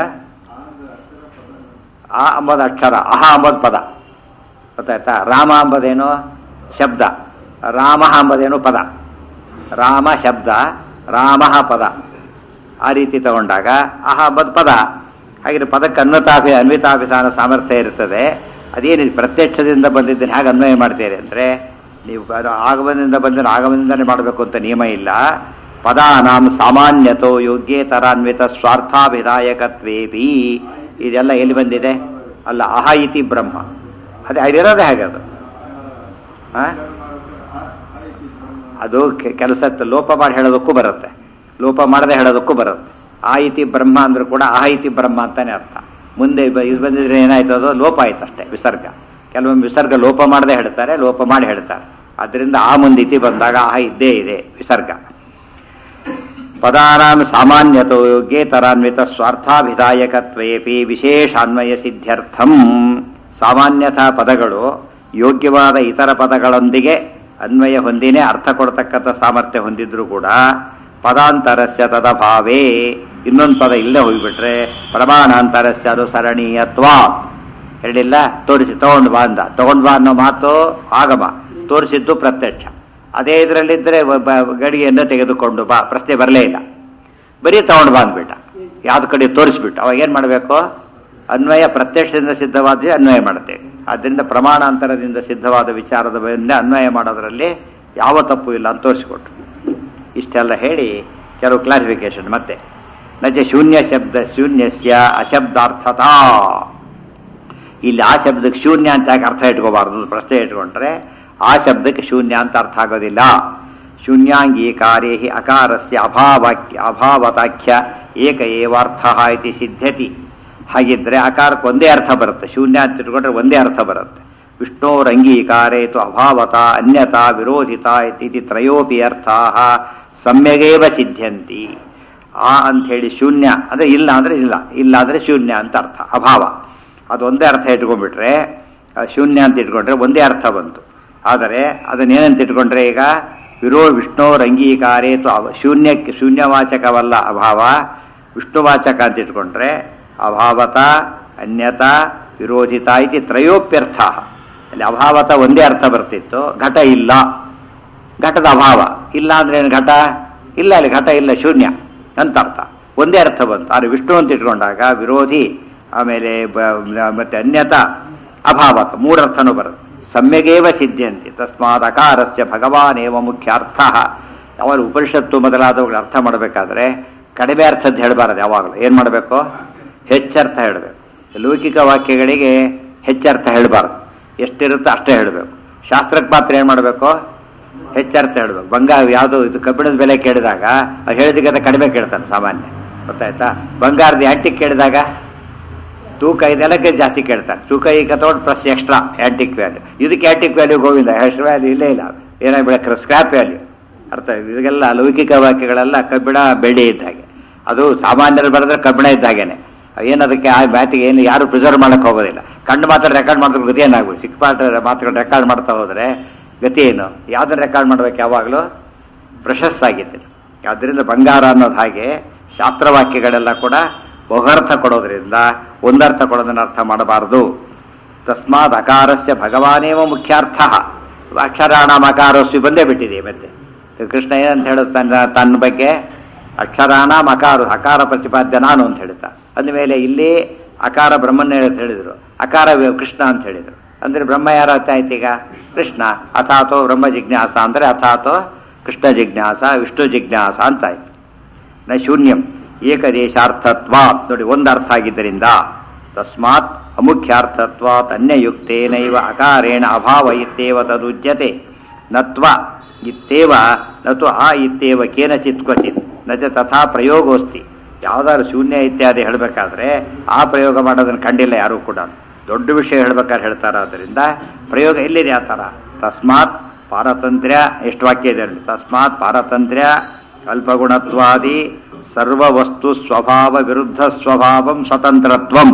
ಆ ಅಂಬದ ಅಕ್ಷರ, ಅಹ ಅಂಬದ ಪದ. ಗೊತ್ತಾಯ್ತಾ? ರಾಮ ಅಂಬದೇನು ಶಬ್ದ, ರಾಮ ಅಂಬದೇನು ಪದ. ರಾಮ ಶಬ್ದ, ರಾಮ ಪದ. ಆ ರೀತಿ ತಗೊಂಡಾಗ ಅಹ ಅಂಬದ ಪದ. ಹಾಗೆ ಪದಕ್ಕೆ ಅನ್ವತಾಭಿ ಅನ್ವಿತಾಭಿಧಾನ ಸಾಮರ್ಥ್ಯ ಇರ್ತದೆ. ಅದೇನಿದೆ ಪ್ರತ್ಯಕ್ಷದಿಂದ ಬಂದಿದ್ದನ್ನು ಹೇಗೆ ಅನ್ವಯ ಮಾಡ್ತೀರಿ ಅಂದರೆ, ನೀವು ಆಗಮನದಿಂದ ಬಂದರೆ ಆಗಮನದಿಂದಲೇ ಮಾಡಬೇಕು ಅಂತ ನಿಯಮ ಇಲ್ಲ. ಪದಾನಾಂ ಸಾಮಾನ್ಯತೋ ಯೋಗ್ಯೇತರಾನ್ವಿತ ಸ್ವಾರ್ಥಾಭಿಧಾಯಕತ್ವೇಪಿ. ಇದೆಲ್ಲ ಎಲ್ಲಿ ಬಂದಿದೆ? ಅಲ್ಲ, ಅಹ ಇತಿ ಬ್ರಹ್ಮ. ಅದೇ ಅದಿರೋದೇ ಹಾಗೆ. ಅದು ಅದು ಕೆಲಸ ಲೋಪ ಮಾಡಿ ಹೇಳೋದಕ್ಕೂ ಬರುತ್ತೆ, ಲೋಪ ಮಾಡದೆ ಹೇಳೋದಕ್ಕೂ ಬರುತ್ತೆ. ಆ ಇತಿ ಬ್ರಹ್ಮ ಅಂದ್ರೂ ಕೂಡ ಅಹ ಇತಿ ಬ್ರಹ್ಮ ಅಂತಾನೆ ಅರ್ಥ. ಮುಂದೆ ಇದು ಬಂದಿದ್ರೆ ಏನಾಯ್ತು? ಅದು ಲೋಪ ಆಯ್ತು ಅಷ್ಟೇ, ವಿಸರ್ಗ. ಕೆಲವೊಮ್ಮೆ ವಿಸರ್ಗ ಲೋಪ ಮಾಡದೆ ಹೇಳ್ತಾರೆ, ಲೋಪ ಮಾಡಿ ಹೇಳ್ತಾರೆ. ಅದರಿಂದ ಆ ಮುಂದೆ ಇತಿ ಬಂದಾಗ ಅಹ ಇದ್ದೇ ಇದೆ, ವಿಸರ್ಗ. ಪದಾನಾಂ ಸಾಮಾನ್ಯತೋ ಯೋಗ್ಯೇತರಾನ್ವಿತ ಸ್ವಾರ್ಥಾಭಿಧಾಯಕತ್ವೇಪಿ ವಿಶೇಷಾನ್ವಯ ಸಿದ್ಧ್ಯರ್ಥಂ. ಸಾಮಾನ್ಯತಃ ಪದಗಳು ಯೋಗ್ಯವಾದ ಇತರ ಪದಗಳೊಂದಿಗೆ ಅನ್ವಯ ಹೊಂದಿನೇ ಅರ್ಥ ಕೊಡ್ತಕ್ಕಂಥ ಸಾಮರ್ಥ್ಯ ಹೊಂದಿದ್ರು ಕೂಡ ಪದಾಂತರಸ್ಯ ತದಭಾವೇ, ಇನ್ನೊಂದು ಪದ ಇಲ್ಲೇ ಹೋಗಿಬಿಟ್ರೆ ಪ್ರಮಾಣಾಂತರಸ್ಯ ಅನುಸರಣೀಯತ್ವ. ಹೇಳಿಲ್ಲ, ತೋರಿಸಿ ತಗೊಂಡು ಬಾ ಅಂದ. ತಗೊಂಡು ಬಾ ಅನ್ನೋ ಮಾತು ಆಗಮ, ತೋರಿಸಿದ್ದು ಪ್ರತ್ಯಕ್ಷ. ಅದೇ ಇದರಲ್ಲಿದ್ದರೆ ಗಡಿಗೆಯನ್ನು ತೆಗೆದುಕೊಂಡು ಬಾ, ಪ್ರಶ್ನೆ ಬರಲೇ ಇಲ್ಲ. ಬರೀ ತಗೊಂಡು ಬಾ ಅಂದ್ಬಿಟ್ಟ, ಯಾವ್ದು ಕಡೆ ತೋರಿಸ್ಬಿಟ್ಟು. ಅವಾಗ ಏನು ಮಾಡಬೇಕು? ಅನ್ವಯ ಪ್ರತ್ಯಕ್ಷದಿಂದ ಸಿದ್ಧವಾದರೆ ಅನ್ವಯ ಮಾಡುತ್ತೆ. ಆದ್ದರಿಂದ ಪ್ರಮಾಣಾಂತರದಿಂದ ಸಿದ್ಧವಾದ ವಿಚಾರದ ಮೇಲೆ ಅನ್ವಯ ಮಾಡೋದರಲ್ಲಿ ಯಾವ ತಪ್ಪು ಇಲ್ಲ ಅಂತ ತೋರಿಸಿಕೊಟ್ರು. ಇಷ್ಟೆಲ್ಲ ಹೇಳಿ ಕೆಲವು ಕ್ಲಾರಿಫಿಕೇಶನ್ ಮತ್ತೆ. ನಚ ಶೂನ್ಯ ಶಬ್ದ ಶೂನ್ಯಸ್ಯ ಅಶಬ್ದಾರ್ಥತಾ. ಇಲ್ಲಿ ಆ ಶಬ್ದಕ್ಕೆ ಶೂನ್ಯ ಅಂತ ಯಾಕೆ ಅರ್ಥ ಇಟ್ಕೋಬಾರ್ದು ಪ್ರಶ್ನೆ ಇಟ್ಕೊಂಡ್ರೆ ಆ ಶಬ್ದಕ್ಕೆ ಶೂನ್ಯ ಅಂತ ಅರ್ಥ ಆಗೋದಿಲ್ಲ. ಶೂನ್ಯಾಂಗೀಕಾರೇ ಅಕಾರಸ್ಯ ಅಭಾವಾಕ್ಯ ಅಭಾವತಾಖ್ಯ ಏಕ ಏವಾರ್ಥ ಇತಿ ಸಿದ್ಧತಿ. ಹಾಗಿದ್ರೆ ಅಕಾರಕ್ಕೆ ಒಂದೇ ಅರ್ಥ ಬರುತ್ತೆ, ಶೂನ್ಯ ಅಂತ ಇಟ್ಕೊಂಡ್ರೆ ಒಂದೇ ಅರ್ಥ ಬರುತ್ತೆ. ವಿಷ್ಣೋರಂಗೀಕಾರೇತು ಅಭಾವತ ಅನ್ಯತಾ ವಿರೋಧಿತ ಇತಿ ತ್ರಯೋಪಿ ಅರ್ಥಾ ಸಮ್ಯಗೇವ ಸಿದ್ಧಂತಿ. ಆ ಅಂಥೇಳಿ ಶೂನ್ಯ ಅಂದರೆ ಇಲ್ಲ ಅಂದರೆ ಇಲ್ಲ, ಇಲ್ಲ ಅಂದರೆ ಶೂನ್ಯ ಅಂತ ಅರ್ಥ. ಅಭಾವ ಅದೊಂದೇ ಅರ್ಥ ಇಟ್ಕೊಂಡ್ಬಿಟ್ರೆ ಶೂನ್ಯ ಅಂತ ಇಟ್ಕೊಂಡ್ರೆ ಒಂದೇ ಅರ್ಥ ಬಂತು. ಆದರೆ ಅದನ್ನೇನಂತ ಇಟ್ಕೊಂಡ್ರೆ ಈಗ ವಿರೋ ವಿಷ್ಣೋರಂಗೀಕಾರೇತು ಅವ ಶೂನ್ಯಕ್ಕೆ ಶೂನ್ಯವಾಚಕವಲ್ಲ ಅಭಾವ, ವಿಷ್ಣುವಾಚಕ ಅಂತ ಇಟ್ಕೊಂಡ್ರೆ ಅಭಾವತ ಅನ್ಯತಾ ವಿರೋಧಿತ ಇತಿ ತ್ರಯೋಪ್ಯರ್ಥ. ಅಲ್ಲಿ ಅಭಾವತ ಒಂದೇ ಅರ್ಥ ಬರ್ತಿತ್ತು, ಘಟ ಇಲ್ಲ, ಘಟದ ಅಭಾವ ಇಲ್ಲ ಅಂದ್ರೆ ಏನು ಘಟ ಇಲ್ಲ, ಅಲ್ಲಿ ಘಟ ಇಲ್ಲ ಶೂನ್ಯ ಅಂತ ಅರ್ಥ, ಒಂದೇ ಅರ್ಥ ಬಂತು. ಆದರೆ ವಿಷ್ಣು ಅಂತ ಇಟ್ಕೊಂಡಾಗ ವಿರೋಧಿ ಆಮೇಲೆ ಮತ್ತೆ ಅನ್ಯತಾ ಅಭಾವತ ಮೂರರ್ಥನೂ ಬರುತ್ತೆ. ಸಮ್ಯಗೇವ ಸಿದ್ಧಂತಿ ತಸ್ಮಾತ್ ಅಕಾರಸ್ಯ ಭಗವಾನೇವ ಮುಖ್ಯ ಅರ್ಥ. ಅವರು ಉಪನಿಷತ್ತು ಮೊದಲಾದವುಗಳ ಅರ್ಥ ಮಾಡಬೇಕಾದ್ರೆ ಕಡಿಮೆ ಅರ್ಥದ್ದು ಹೇಳಬಾರದು, ಯಾವಾಗಲೂ ಏನು ಮಾಡಬೇಕು ಹೆಚ್ಚರ್ಥ ಹೇಳಬೇಕು. ಲೌಕಿಕ ವಾಕ್ಯಗಳಿಗೆ ಹೆಚ್ಚರ್ಥ ಹೇಳಬಾರ್ದು, ಎಷ್ಟಿರುತ್ತೋ ಅಷ್ಟೇ ಹೇಳಬೇಕು. ಶಾಸ್ತ್ರಕ್ಕೆ ಮಾತ್ರ ಏನು ಮಾಡಬೇಕು ಹೆಚ್ಚರ್ಥ ಹೇಳಬೇಕು. ಬಂಗಾರ ಯಾವುದು ಇದು ಕಬ್ಬಿಣದ ಬೆಲೆ ಕೇಳಿದಾಗ ಅದು ಹೇಳಿದಕ್ಕೆ ಕಡಿಮೆ ಕೇಳ್ತಾನೆ ಸಾಮಾನ್ಯ, ಗೊತ್ತಾಯ್ತಾ. ಬಂಗಾರದ ಆ್ಯಂಟಿಕ್ ಕೇಳಿದಾಗ ತೂಕ ಇದೆಲ್ಲಕ್ಕೆ ಜಾಸ್ತಿ ಕೇಳ್ತಾನೆ, ತೂಕ ಈಗ ತಗೊಂಡು ಪ್ಲಸ್ ಎಕ್ಸ್ಟ್ರಾ ಆ್ಯಂಟಿಕ್ ವ್ಯಾಲ್ಯೂ. ಇದಕ್ಕೆ ಆ್ಯಂಟಿಕ್ ವ್ಯಾಲ್ಯೂ ಗೋವಿಂದ ಎಕ್ಸ್ಟ್ರಾ ವ್ಯಾಲ್ಯೂ ಇಲ್ಲೇ ಇಲ್ಲ, ಏನಾಗಿ ಬೆಳಕ ಸ್ಕ್ರಾಪ್ ವ್ಯಾಲ್ಯೂ ಅರ್ಥ. ಇದೆಲ್ಲ ಲೌಕಿಕ ವಾಕ್ಯಗಳೆಲ್ಲ ಕಬ್ಬಿಣ ಬೆಳ್ಳಿ ಇದ್ದ ಹಾಗೆ, ಅದು ಸಾಮಾನ್ಯರು ಬರೆದ್ರೆ ಕಬ್ಬಿಣ ಇದ್ದ ಹಾಗೇನೆ. ಏನದಕ್ಕೆ ಆ ಮ್ಯಾತಿಗೆ ಏನು ಯಾರು ಪ್ರಿಸರ್ವ್ ಮಾಡೋಕ್ಕೆ ಹೋಗೋದಿಲ್ಲ. ಕಣ್ಣು ಮಾತ್ರ ರೆಕಾರ್ಡ್ ಮಾಡಿದ್ರೆ ಗತಿ ಏನಾಗ್ಬೋದು, ಸಿಕ್ಕ ಪಾಠ ಮಾತುಗಳು ರೆಕಾರ್ಡ್ ಮಾಡ್ತಾ ಹೋದರೆ ಗತಿ ಏನು, ಯಾವುದನ್ನು ರೆಕಾರ್ಡ್ ಮಾಡಬೇಕು ಯಾವಾಗಲೂ ಪ್ರಶಸ್ತಾಗಿದ್ದಿಲ್ಲ. ಆದ್ದರಿಂದ ಬಂಗಾರ ಅನ್ನೋದು ಹಾಗೆ ಶಾಸ್ತ್ರವಾಕ್ಯಗಳೆಲ್ಲ ಕೂಡ ಬಹುರ್ಥ ಕೊಡೋದ್ರಿಂದ ಒಂದರ್ಥ ಕೊಡೋದನ್ನು ಅರ್ಥ ಮಾಡಬಾರದು. ತಸ್ಮಾತ್ ಅಕಾರಸ್ಯ ಭಗವಾನೇವ ಮುಖ್ಯಾರ್ಥ. ಅಕ್ಷರಾಣಾಮ ಅಕಾರಸ್ವಿ ಬಂದೇ ಬಿಟ್ಟಿದೆ. ಮತ್ತೆ ಕೃಷ್ಣ ಏನಂತ ಹೇಳೋದು ತನ್ನ ತನ್ನ ಬಗ್ಗೆ, ಅಕ್ಷರಾಣಾಮ ಅಕಾರು ಅಕಾರ ಪ್ರತಿಪಾದ್ಯ ನಾನು ಅಂತ ಹೇಳ್ತಾ. ಅಂದಮೇಲೆ ಇಲ್ಲಿ ಅಕಾರ ಬ್ರಹ್ಮನ್ನ ಅಂತ ಹೇಳಿದರು, ಅಕಾರ ಕೃಷ್ಣ ಅಂತ ಹೇಳಿದರು. ಅಂದರೆ ಬ್ರಹ್ಮ ಯಾರು ಅರ್ಥ ಆಯ್ತು ಈಗ ಕೃಷ್ಣ. ಅಥಾತೋ ಬ್ರಹ್ಮ ಜಿಜ್ಞಾಸ ಅಂದರೆ ಅಥಾತೋ ಕೃಷ್ಣ ಜಿಜ್ಞಾಸ ವಿಷ್ಣು ಜಿಜ್ಞಾಸ ಅಂತ ಆಯ್ತು. ನ ಶೂನ್ಯಂ ಏಕದೇಶಾರ್ಥತ್ವಾತ್. ನೋಡಿ ಒಂದು ಅರ್ಥ ಆಗಿದ್ದರಿಂದ ತಸ್ಮಾತ್ ಅಮುಖ್ಯಾರ್ಥತ್ವಾತ್ ಅನ್ಯಯುಕ್ತೇನೈವ ಅಕಾರೇಣ ಅಭಾವ ಇತ್ತೇವ ತದುಜ್ಯತೆ ನತ್ವ ಇತ್ತೇವ ನತು ಆ ಇತ್ತೇವ ಕೇನಚಿತ್ ಕ್ವಚಿತ್ ನಚ ತಥಾ ಪ್ರಯೋಗೋಸ್ತಿ. ಯಾವುದಾದ್ರು ಶೂನ್ಯ ಇತ್ಯಾದಿ ಹೇಳಬೇಕಾದ್ರೆ ಆ ಪ್ರಯೋಗ ಮಾಡೋದನ್ನು ಕಂಡಿಲ್ಲ ಯಾರೂ ಕೂಡ. ದೊಡ್ಡ ವಿಷಯ ಹೇಳ್ಬೇಕಾದ್ರೆ ಹೇಳ್ತಾರೆ. ಆದ್ದರಿಂದ ಪ್ರಯೋಗ ಎಲ್ಲಿದೆ ಆ ಥರ. ತಸ್ಮಾತ್ ಪಾರತಂತ್ರ್ಯ ಎಷ್ಟು ವಾಕ್ಯ ಇದೆ. ತಸ್ಮಾತ್ ಪಾರತಂತ್ರ್ಯ ಅಲ್ಪಗುಣತ್ವಾದಿ ಸರ್ವವಸ್ತು ಸ್ವಭಾವ ವಿರುದ್ಧ ಸ್ವಭಾವಂ ಸ್ವತಂತ್ರತ್ವಂ.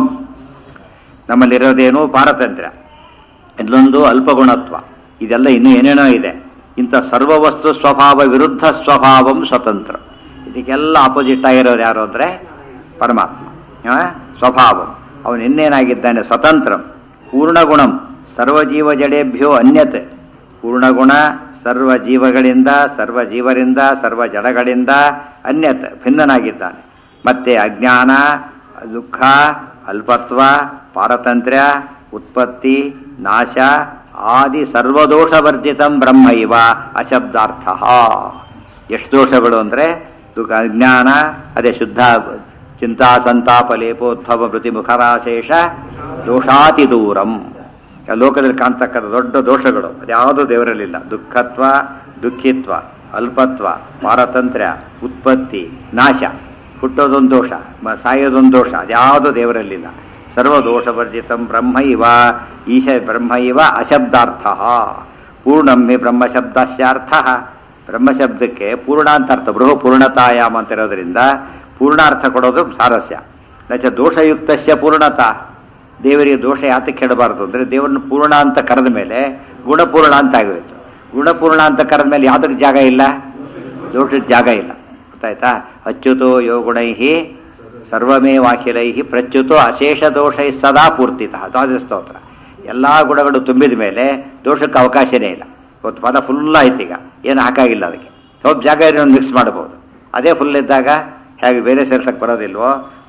ನಮ್ಮಲ್ಲಿರೋದೇನು ಪಾರತಂತ್ರ್ಯ, ಇಲ್ಲೊಂದು ಅಲ್ಪಗುಣತ್ವ, ಇದೆಲ್ಲ ಇನ್ನೂ ಏನೇನೋ ಇದೆ. ಇಂಥ ಸರ್ವವಸ್ತು ಸ್ವಭಾವ ವಿರುದ್ಧ ಸ್ವಭಾವಂ ಸ್ವತಂತ್ರ, ಇದಕ್ಕೆಲ್ಲ ಆಪೋಸಿಟ್ ಆಗಿರೋರು ಯಾರು ಅಂದರೆ ಪರಮಾತ್ಮ. ಸ್ವಭಾವಂ ಅವನು ಇನ್ನೇನಾಗಿದ್ದಾನೆ ಸ್ವತಂತ್ರಂ. ಪೂರ್ಣಗುಣಂ ಸರ್ವಜೀವ ಜಡೇಭ್ಯೋ ಅನ್ಯತ್. ಪೂರ್ಣಗುಣ ಸರ್ವ ಜೀವಗಳಿಂದ ಸರ್ವ ಜೀವರಿಂದ ಸರ್ವ ಜಡಗಳಿಂದ ಅನ್ಯತ್ ಭಿನ್ನನಾಗಿದ್ದಾನೆ. ಮತ್ತೆ ಅಜ್ಞಾನ ದುಃಖ ಅಲ್ಪತ್ವ ಪಾರತಂತ್ರ್ಯ ಉತ್ಪತ್ತಿ ನಾಶ ಆದಿ ಸರ್ವದೋಷವರ್ಜಿತಂ ಬ್ರಹ್ಮ ಇವ ಅಶಬ್ದಾರ್ಥ. ಎಷ್ಟು ದೋಷಗಳು ಅಂದರೆ ದುಃಖ ಅಜ್ಞಾನ, ಅದೇ ಶುದ್ಧ ಚಿಂತಾ ಸಂತಾಪ ಲೇಪೋದ್ಭವ ಮೃತಿ ಮುಖರಾಶೇಷ ದೋಷಾತಿ ದೂರಂ. ಲೋಕದಲ್ಲಿ ಕಾಣ್ತಕ್ಕಂಥ ದೊಡ್ಡ ದೋಷಗಳು ಅದ್ಯಾವುದೂ ದೇವರಲ್ಲಿಲ್ಲ. ದುಃಖತ್ವ ದುಃಖಿತ್ವ ಅಲ್ಪತ್ವ ಪಾರತಂತ್ರ್ಯ ಉತ್ಪತ್ತಿ ನಾಶ, ಹುಟ್ಟೋದೊಂದು ದೋಷ ಸಾಯೋದೊಂದು ದೋಷ, ಅದ್ಯಾವುದೂ ದೇವರಲ್ಲಿಲ್ಲ. ಸರ್ವದೋಷವರ್ಜಿತಂ ಬ್ರಹ್ಮ ಇವ ಈಶ ಬ್ರಹ್ಮ ಇವ ಅಶಬ್ದಾರ್ಥ. ಪೂರ್ಣಂ ಹಿ ಬ್ರಹ್ಮಶಬ್ದಸ್ಯಾರ್ಥ. ಬ್ರಹ್ಮಶಬ್ದಕ್ಕೆ ಪೂರ್ಣ ಅಂತ ಅರ್ಥ, ಬೃಹ ಪೂರ್ಣತಾಯಾಮ ಅಂತ ಇರೋದ್ರಿಂದ ಪೂರ್ಣಾರ್ಥ ಕೊಡೋದು ಸಾರಸ್ಯ. ನಚ ದೋಷಯುಕ್ತಸ್ಯ ಪೂರ್ಣತಾ. ದೇವರಿಗೆ ದೋಷ ಯಾತಕ್ಕೆ ಕೇಳಬಾರ್ದು ಅಂದರೆ ದೇವರನ್ನು ಪೂರ್ಣ ಅಂತ ಕರೆದ ಮೇಲೆ ಗುಣಪೂರ್ಣ ಅಂತ ಆಗೋಯ್ತು. ಗುಣಪೂರ್ಣ ಅಂತ ಕರೆದ ಮೇಲೆ ಯಾವುದಕ್ಕೆ ಜಾಗ ಇಲ್ಲ, ದೋಷದ ಜಾಗ ಇಲ್ಲ. ಗೊತ್ತಾಯ್ತಾ. ಅಚ್ಯುತೋ ಯೋ ಗುಣೈಹಿ ಸರ್ವಮೇವಾಖಿಲೈಹಿ ಪ್ರಚ್ಯುತೋ ಅಶೇಷ ದೋಷೈ ಸದಾ ಪೂರ್ತಿತಃ. ದ್ವಾದಸ್ತೋತ್ರ ಎಲ್ಲ ಗುಣಗಳು ತುಂಬಿದ ಮೇಲೆ ದೋಷಕ್ಕೆ ಅವಕಾಶನೇ ಇಲ್ಲ. ಇವತ್ತು ಪದ ಫುಲ್ ಆಯ್ತು, ಈಗ ಏನು ಹಾಕಾಗಿಲ್ಲ ಅದಕ್ಕೆ. ಸ್ವಲ್ಪ ಜಾಗ ಏನೋ ಮಿಕ್ಸ್ ಮಾಡ್ಬೋದು. ಅದೇ ಫುಲ್ ಇದ್ದಾಗ ಹೇಗೆ ಬೇರೆ ಸೇರ್ಸಕ್ಕೆ ಬರೋದಿಲ್ವೋ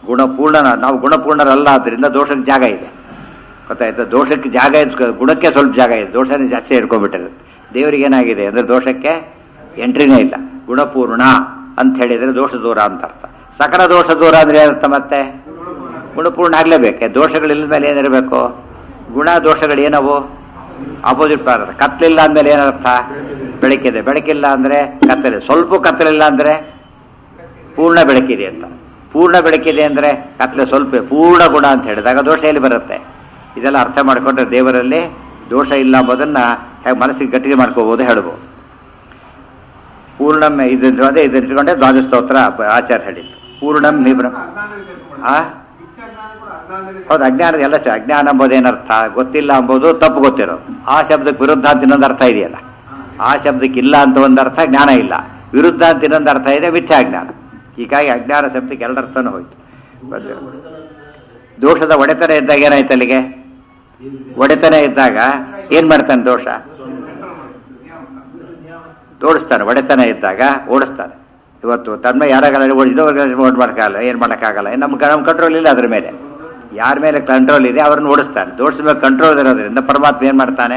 ಗುಣಪೂರ್ಣನ ನಾವು ಗುಣಪೂರ್ಣರಲ್ಲ, ಆದ್ದರಿಂದ ದೋಷಕ್ಕೆ ಜಾಗ ಇದೆ. ಗೊತ್ತಾಯ್ತು? ದೋಷಕ್ಕೆ ಜಾಗ ಇದೆ, ಗುಣಕ್ಕೆ ಸ್ವಲ್ಪ ಜಾಗ ಇದೆ, ದೋಷನೇ ಜಾಸ್ತಿ ಹಿಡ್ಕೊಂಡ್ಬಿಟ್ಟಿರುತ್ತೆ. ದೇವರಿಗೆ ಏನಾಗಿದೆ ಅಂದರೆ ದೋಷಕ್ಕೆ ಎಂಟ್ರಿನೇ ಇಲ್ಲ. ಗುಣಪೂರ್ಣ ಅಂತ ಹೇಳಿದರೆ ದೋಷ ದೂರ ಅಂತ ಅರ್ಥ. ಸಕಲ ದೋಷ ದೂರ ಅಂದರೆ ಏನರ್ಥ? ಮತ್ತೆ ಗುಣಪೂರ್ಣ ಆಗಲೇಬೇಕೆ. ದೋಷಗಳಿಲ್ಲದ ಮೇಲೆ ಏನಿರಬೇಕು? ಗುಣ ದೋಷಗಳು ಏನವು? ಆಪೋಸಿಟ್ ಪ್ರಾರಂಭ. ಕತ್ತಲಿಲ್ಲ ಅಂದಮೇಲೆ ಏನರ್ಥ? ಬೆಳಕಿದೆ. ಬೆಳಕಿಲ್ಲ ಅಂದರೆ ಕತ್ತಲೆ. ಸ್ವಲ್ಪ ಕತ್ತಲಿಲ್ಲ ಅಂದರೆ ಪೂರ್ಣ ಬೆಳಕಿದೆ ಅಂತ. ಪೂರ್ಣ ಬೆಳಕಿದೆ ಅಂದರೆ ಕತ್ತಲೆ ಸ್ವಲ್ಪ, ಪೂರ್ಣ ಗುಣ ಅಂತ ಹೇಳಿದಾಗ ದೋಷ ಎಲ್ಲಿ ಬರುತ್ತೆ? ಇದೆಲ್ಲ ಅರ್ಥ ಮಾಡಿಕೊಂಡ್ರೆ ದೇವರಲ್ಲಿ ದೋಷ ಇಲ್ಲ ಎಂಬುದನ್ನು ಹೇಗೆ ಮನಸ್ಸಿಗೆ ಗಟ್ಟಿಗೆ ಮಾಡ್ಕೋಬೋದು ಹೇಳ್ಬೋದು. ಪೂರ್ಣಂ ಇದನ್ನು ಅದೇ ಇದನ್ನು ಇಟ್ಕೊಂಡೆ ದ್ವಾದಶ ಸ್ತೋತ್ರ ಆಚಾರ್ಯ ಹೇಳಿತ್ತು. ಪೂರ್ಣಂ ಹಿ ಬ್ರಹ್ಮ. ಆ ಹೌದು, ಅಜ್ಞಾನದ ಎಲ್ಲ ಅಜ್ಞಾನ ಎಂಬುದು ಏನರ್ಥ? ಗೊತ್ತಿಲ್ಲ ಎಂಬುದು ತಪ್ಪು ಗೊತ್ತಿರೋದು. ಆ ಶಬ್ದಕ್ಕೆ ವಿರುದ್ಧ ಅಂತ ಇನ್ನೊಂದು ಅರ್ಥ ಇದೆಯಲ್ಲ. ಆ ಶಬ್ದಕ್ಕೆ ಇಲ್ಲ ಅಂತ ಒಂದು ಅರ್ಥ, ಜ್ಞಾನ ಇಲ್ಲ. ವಿರುದ್ಧ ಅಂತ ಇನ್ನೊಂದು ಅರ್ಥ ಇದೆ, ಮಿಥ್ಯಾಜ್ಞಾನ. ಹೀಗಾಗಿ ಅಜ್ಞಾನ ಶಬ್ದಕ್ಕೆ ಎರಡು ಅರ್ಥನೂ ಹೋಯ್ತು. ದೋಷದ ಒಡೆತನ ಇದ್ದಾಗ ಏನಾಯ್ತು ಅಲ್ಲಿಗೆ? ಒಡೆತನ ಇದ್ದಾಗ ಏನ್ ಮಾಡ್ತಾನೆ? ದೋಷ ಓಡಿಸ್ತಾನೆ. ಒಡೆತನ ಇದ್ದಾಗ ಓಡಿಸ್ತಾನೆ. ಇವತ್ತು ತನ್ಮಯ ಯಾರಾಗಲ್ಲ ಓಡಿಸಿದವ್ರಿಗೆ ಓಡ್ ಮಾಡೋಕ್ಕಾಗಲ್ಲ, ಏನು ಮಾಡೋಕ್ಕಾಗಲ್ಲ. ನಮ್ಮ ನಮ್ಮ ಕಂಟ್ರೋಲ್ ಇಲ್ಲ ಅದ್ರ ಮೇಲೆ. ಯಾರ ಮೇಲೆ ಕಂಟ್ರೋಲ್ ಇದೆ ಅವ್ರನ್ನ ಓಡಿಸ್ತಾನೆ. ದೋಷದ ಮೇಲೆ ಕಂಟ್ರೋಲ್ ಇರೋದ್ರಿಂದ ಪರಮಾತ್ಮ ಏನು ಮಾಡ್ತಾನೆ?